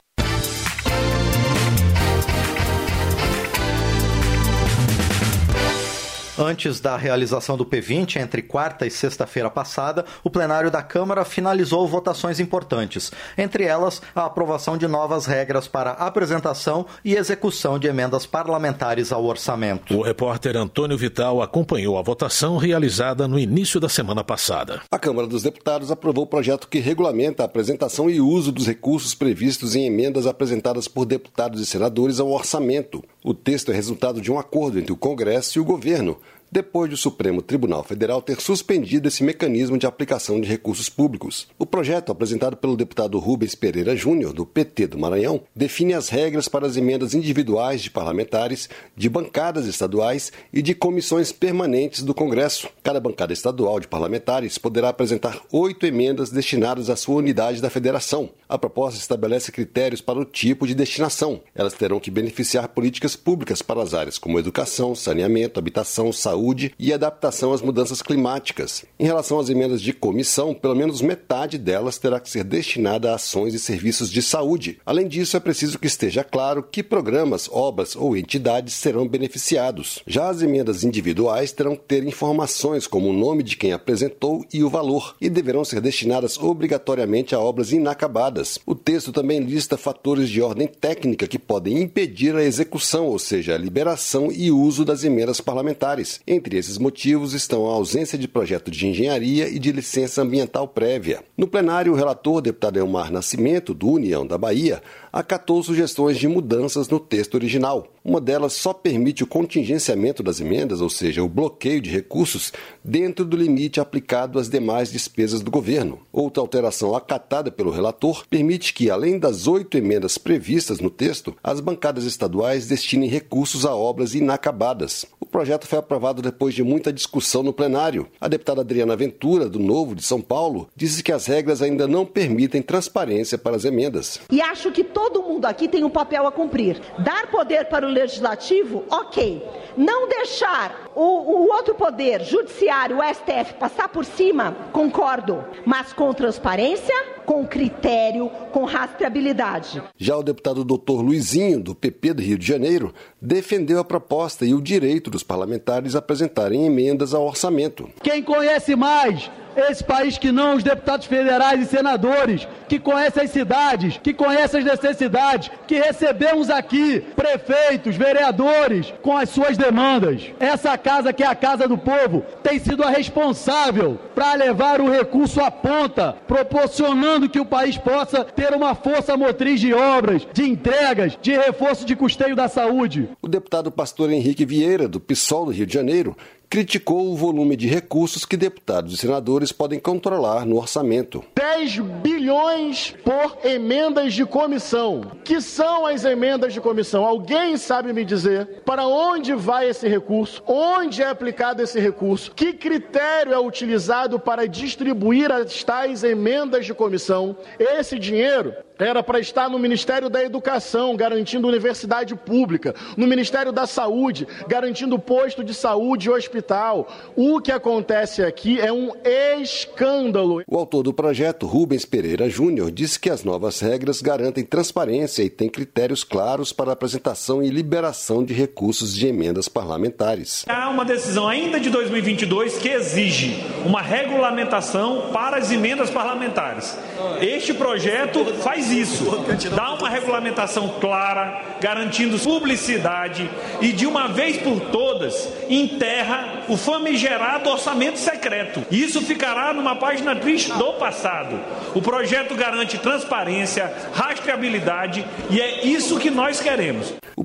Antes da realização do P20, entre quarta e sexta-feira passada, o plenário da Câmara finalizou votações importantes. Entre elas, a aprovação de novas regras para apresentação e execução de emendas parlamentares ao orçamento. O repórter Antônio Vital acompanhou a votação realizada no início da semana passada. A Câmara dos Deputados aprovou o projeto que regulamenta a apresentação e uso dos recursos previstos em emendas apresentadas por deputados e senadores ao orçamento. O texto é resultado de um acordo entre o Congresso e o governo, depois do Supremo Tribunal Federal ter suspendido esse mecanismo de aplicação de recursos públicos. O projeto, apresentado pelo deputado Rubens Pereira Júnior, do PT do Maranhão, define as regras para as emendas individuais de parlamentares, de bancadas estaduais e de comissões permanentes do Congresso. Cada bancada estadual de parlamentares poderá apresentar 8 emendas destinadas à sua unidade da federação. A proposta estabelece critérios para o tipo de destinação. Elas terão que beneficiar políticas públicas para as áreas como educação, saneamento, habitação, saúde e adaptação às mudanças climáticas. Em relação às emendas de comissão, pelo menos metade delas terá que ser destinada a ações e serviços de saúde. Além disso, é preciso que esteja claro que programas, obras ou entidades serão beneficiados. Já as emendas individuais terão que ter informações como o nome de quem apresentou e o valor, e deverão ser destinadas obrigatoriamente a obras inacabadas. O texto também lista fatores de ordem técnica que podem impedir a execução, ou seja, a liberação e uso das emendas parlamentares. Entre esses motivos estão a ausência de projeto de engenharia e de licença ambiental prévia. No plenário, o relator, deputado Elmar Nascimento, do União da Bahia, acatou sugestões de mudanças no texto original. Uma delas só permite o contingenciamento das emendas, ou seja, o bloqueio de recursos, dentro do limite aplicado às demais despesas do governo. Outra alteração acatada pelo relator permite que, além das 8 emendas previstas no texto, as bancadas estaduais destinem recursos a obras inacabadas. O projeto foi aprovado depois de muita discussão no plenário. A deputada Adriana Ventura, do Novo de São Paulo, disse que as regras ainda não permitem transparência para as emendas. E acho que todo mundo aqui tem um papel a cumprir. Dar poder para o legislativo, ok. Não deixar o outro poder, judiciário, o STF, passar por cima, concordo. Mas com transparência, com critério, com rastreabilidade. Já o deputado Dr. Luizinho, do PP do Rio de Janeiro, defendeu a proposta e o direito dos parlamentares apresentarem emendas ao orçamento. Quem conhece mais esse país que não os deputados federais e senadores, que conhecem as cidades, que conhecem as necessidades, que recebemos aqui prefeitos, vereadores com as suas demandas. Essa casa, que é a Casa do Povo, tem sido a responsável para levar o recurso à ponta, proporcionando que o país possa ter uma força motriz de obras, de entregas, de reforço de custeio da saúde. O deputado pastor Henrique Vieira, do PSOL do Rio de Janeiro, criticou o volume de recursos que deputados e senadores podem controlar no orçamento. 10 bilhões por emendas de comissão. Que são as emendas de comissão? Alguém sabe me dizer para onde vai esse recurso? Onde é aplicado esse recurso? Que critério é utilizado para distribuir as tais emendas de comissão? Esse dinheiro era para estar no Ministério da Educação, garantindo universidade pública, no Ministério da Saúde, garantindo posto de saúde e hospital. O que acontece aqui é um escândalo. O autor do projeto, Rubens Pereira Júnior, disse que as novas regras garantem transparência e têm critérios claros para a apresentação e liberação de recursos de emendas parlamentares. Há uma decisão ainda de 2022 que exige uma regulamentação para as emendas parlamentares. Este projeto faz isso, dá uma regulamentação clara, garantindo publicidade e, de uma vez por todas, enterra o famigerado orçamento secreto. Isso ficará numa página triste do passado. O projeto garante transparência, rastreabilidade e é isso que nós queremos. O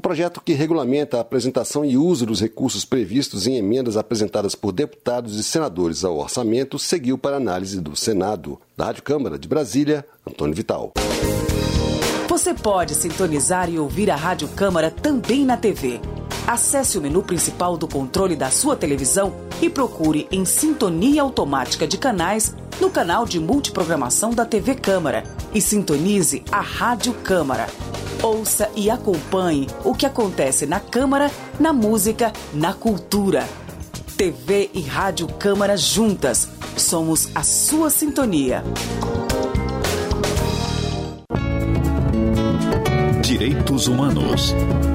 projeto que regulamenta a apresentação e uso dos recursos previstos em emendas apresentadas por deputados e senadores ao orçamento seguiu para análise do Senado. Da Rádio Câmara de Brasília, Antônio Vital. Você pode sintonizar e ouvir a Rádio Câmara também na TV. Acesse o menu principal do controle da sua televisão e procure em Sintonia Automática de Canais no canal de multiprogramação da TV Câmara e sintonize a Rádio Câmara. Ouça e acompanhe o que acontece na Câmara, na música, na cultura. TV e Rádio Câmara juntas. Somos a sua sintonia. Direitos Humanos.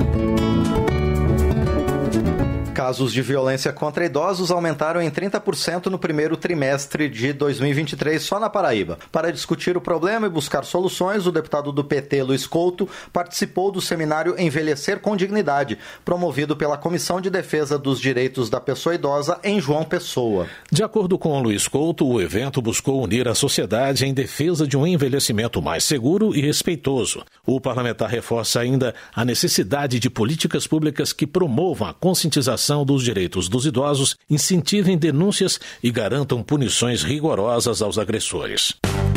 Casos de violência contra idosos aumentaram em 30% no primeiro trimestre de 2023, só na Paraíba. Para discutir o problema e buscar soluções, o deputado do PT, Luiz Couto, participou do seminário Envelhecer com Dignidade, promovido pela Comissão de Defesa dos Direitos da Pessoa Idosa em João Pessoa. De acordo com Luiz Couto, o evento buscou unir a sociedade em defesa de um envelhecimento mais seguro e respeitoso. O parlamentar reforça ainda a necessidade de políticas públicas que promovam a conscientização dos direitos dos idosos, incentivem denúncias e garantam punições rigorosas aos agressores.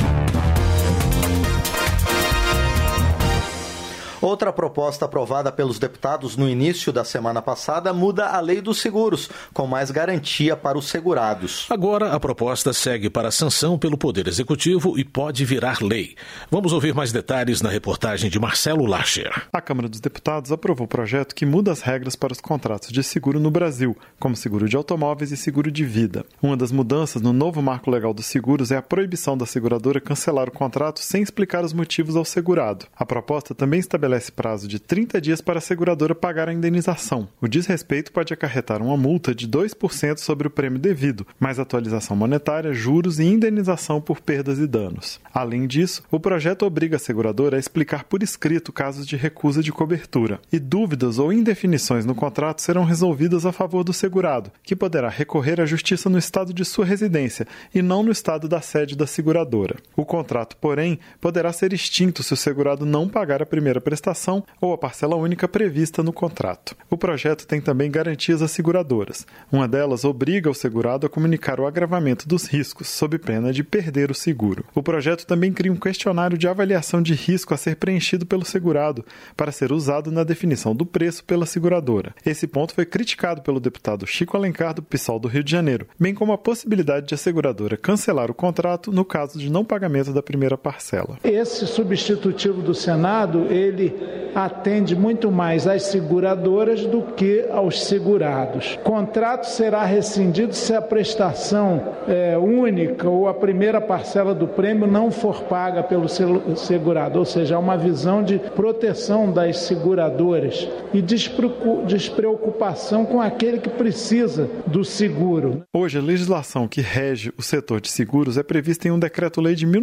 Outra proposta aprovada pelos deputados no início da semana passada muda a lei dos seguros, com mais garantia para os segurados. Agora, a proposta segue para sanção pelo Poder Executivo e pode virar lei. Vamos ouvir mais detalhes na reportagem de Marcelo Larcher. A Câmara dos Deputados aprovou o projeto que muda as regras para os contratos de seguro no Brasil, como seguro de automóveis e seguro de vida. Uma das mudanças no novo marco legal dos seguros é a proibição da seguradora cancelar o contrato sem explicar os motivos ao segurado. A proposta também estabelece prazo de 30 dias para a seguradora pagar a indenização. O desrespeito pode acarretar uma multa de 2% sobre o prêmio devido, mais atualização monetária, juros e indenização por perdas e danos. Além disso, o projeto obriga a seguradora a explicar por escrito casos de recusa de cobertura. E dúvidas ou indefinições no contrato serão resolvidas a favor do segurado, que poderá recorrer à justiça no estado de sua residência e não no estado da sede da seguradora. O contrato, porém, poderá ser extinto se o segurado não pagar a primeira prestação ou a parcela única prevista no contrato. O projeto tem também garantias às seguradoras. Uma delas obriga o segurado a comunicar o agravamento dos riscos, sob pena de perder o seguro. O projeto também cria um questionário de avaliação de risco a ser preenchido pelo segurado, para ser usado na definição do preço pela seguradora. Esse ponto foi criticado pelo deputado Chico Alencar, do PSOL do Rio de Janeiro, bem como a possibilidade de a seguradora cancelar o contrato no caso de não pagamento da primeira parcela. Esse substitutivo do Senado, ele atende muito mais às seguradoras do que aos segurados. O contrato será rescindido se a prestação única ou a primeira parcela do prêmio não for paga pelo segurado, ou seja, há uma visão de proteção das seguradoras e despreocupação com aquele que precisa do seguro. Hoje, a legislação que rege o setor de seguros é prevista em um decreto-lei de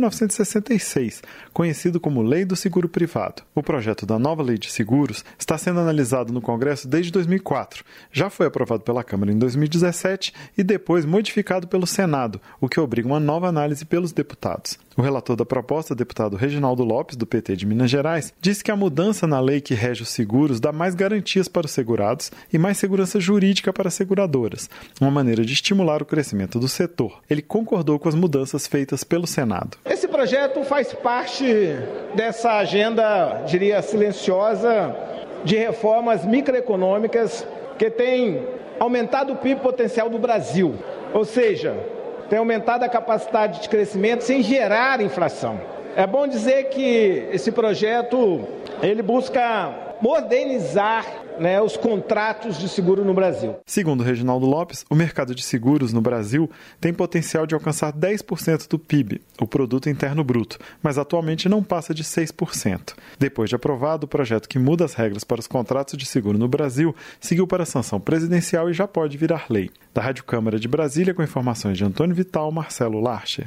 1966, conhecido como Lei do Seguro Privado. O projeto da nova lei de seguros está sendo analisado no Congresso desde 2004. Já foi aprovado pela Câmara em 2017 e depois modificado pelo Senado, o que obriga uma nova análise pelos deputados. O relator da proposta, deputado Reginaldo Lopes, do PT de Minas Gerais, disse que a mudança na lei que rege os seguros dá mais garantias para os segurados e mais segurança jurídica para as seguradoras, uma maneira de estimular o crescimento do setor. Ele concordou com as mudanças feitas pelo Senado. Esse projeto faz parte dessa agenda, diria, silenciosa de reformas microeconômicas que tem aumentado o PIB potencial do Brasil, ou seja, tem aumentado a capacidade de crescimento sem gerar inflação. É bom dizer que esse projeto ele busca modernizar os contratos de seguro no Brasil. Segundo Reginaldo Lopes, o mercado de seguros no Brasil tem potencial de alcançar 10% do PIB, o Produto Interno Bruto, mas atualmente não passa de 6%. Depois de aprovado, o projeto que muda as regras para os contratos de seguro no Brasil seguiu para a sanção presidencial e já pode virar lei. Da Rádio Câmara de Brasília, com informações de Antônio Vital, Marcelo Larcher.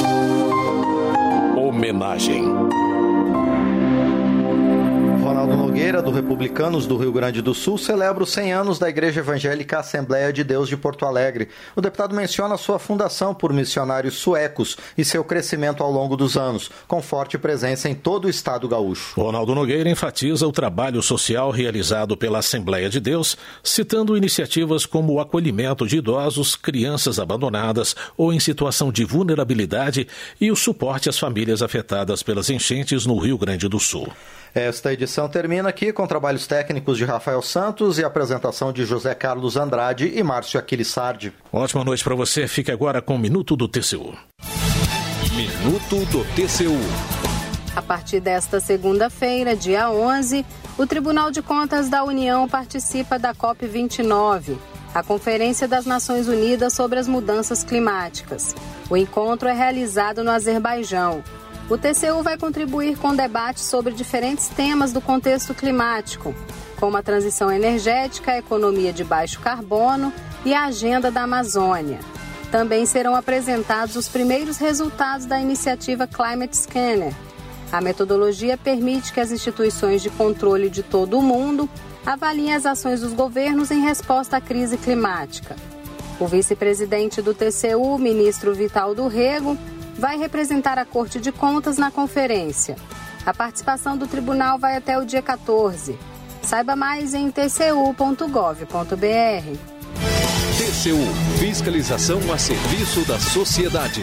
Homenagem. Ronaldo Nogueira Nogueira, do Republicanos do Rio Grande do Sul, celebra os 100 anos da Igreja Evangélica Assembleia de Deus de Porto Alegre. O deputado menciona sua fundação por missionários suecos e seu crescimento ao longo dos anos, com forte presença em todo o estado gaúcho. Ronaldo Nogueira enfatiza o trabalho social realizado pela Assembleia de Deus, citando iniciativas como o acolhimento de idosos, crianças abandonadas ou em situação de vulnerabilidade e o suporte às famílias afetadas pelas enchentes no Rio Grande do Sul. Esta edição termina aqui com trabalhos técnicos de Rafael Santos e apresentação de José Carlos Andrade e Márcio Aquilissardi. Ótima noite para você. Fique agora com o Minuto do TCU. Minuto do TCU. A partir desta segunda-feira, dia 11, o Tribunal de Contas da União participa da COP29, a Conferência das Nações Unidas sobre as Mudanças Climáticas. O encontro é realizado no Azerbaijão. O TCU vai contribuir com debates sobre diferentes temas do contexto climático, como a transição energética, a economia de baixo carbono e a agenda da Amazônia. Também serão apresentados os primeiros resultados da iniciativa Climate Scanner. A metodologia permite que as instituições de controle de todo o mundo avaliem as ações dos governos em resposta à crise climática. O vice-presidente do TCU, ministro Vital do Rego, vai representar a Corte de Contas na conferência. A participação do tribunal vai até o dia 14. Saiba mais em tcu.gov.br. TCU, fiscalização a serviço da sociedade.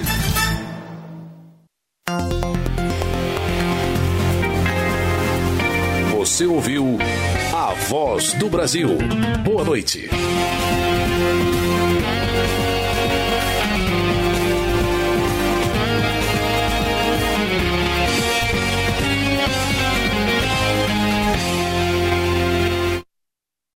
Você ouviu A Voz do Brasil. Boa noite.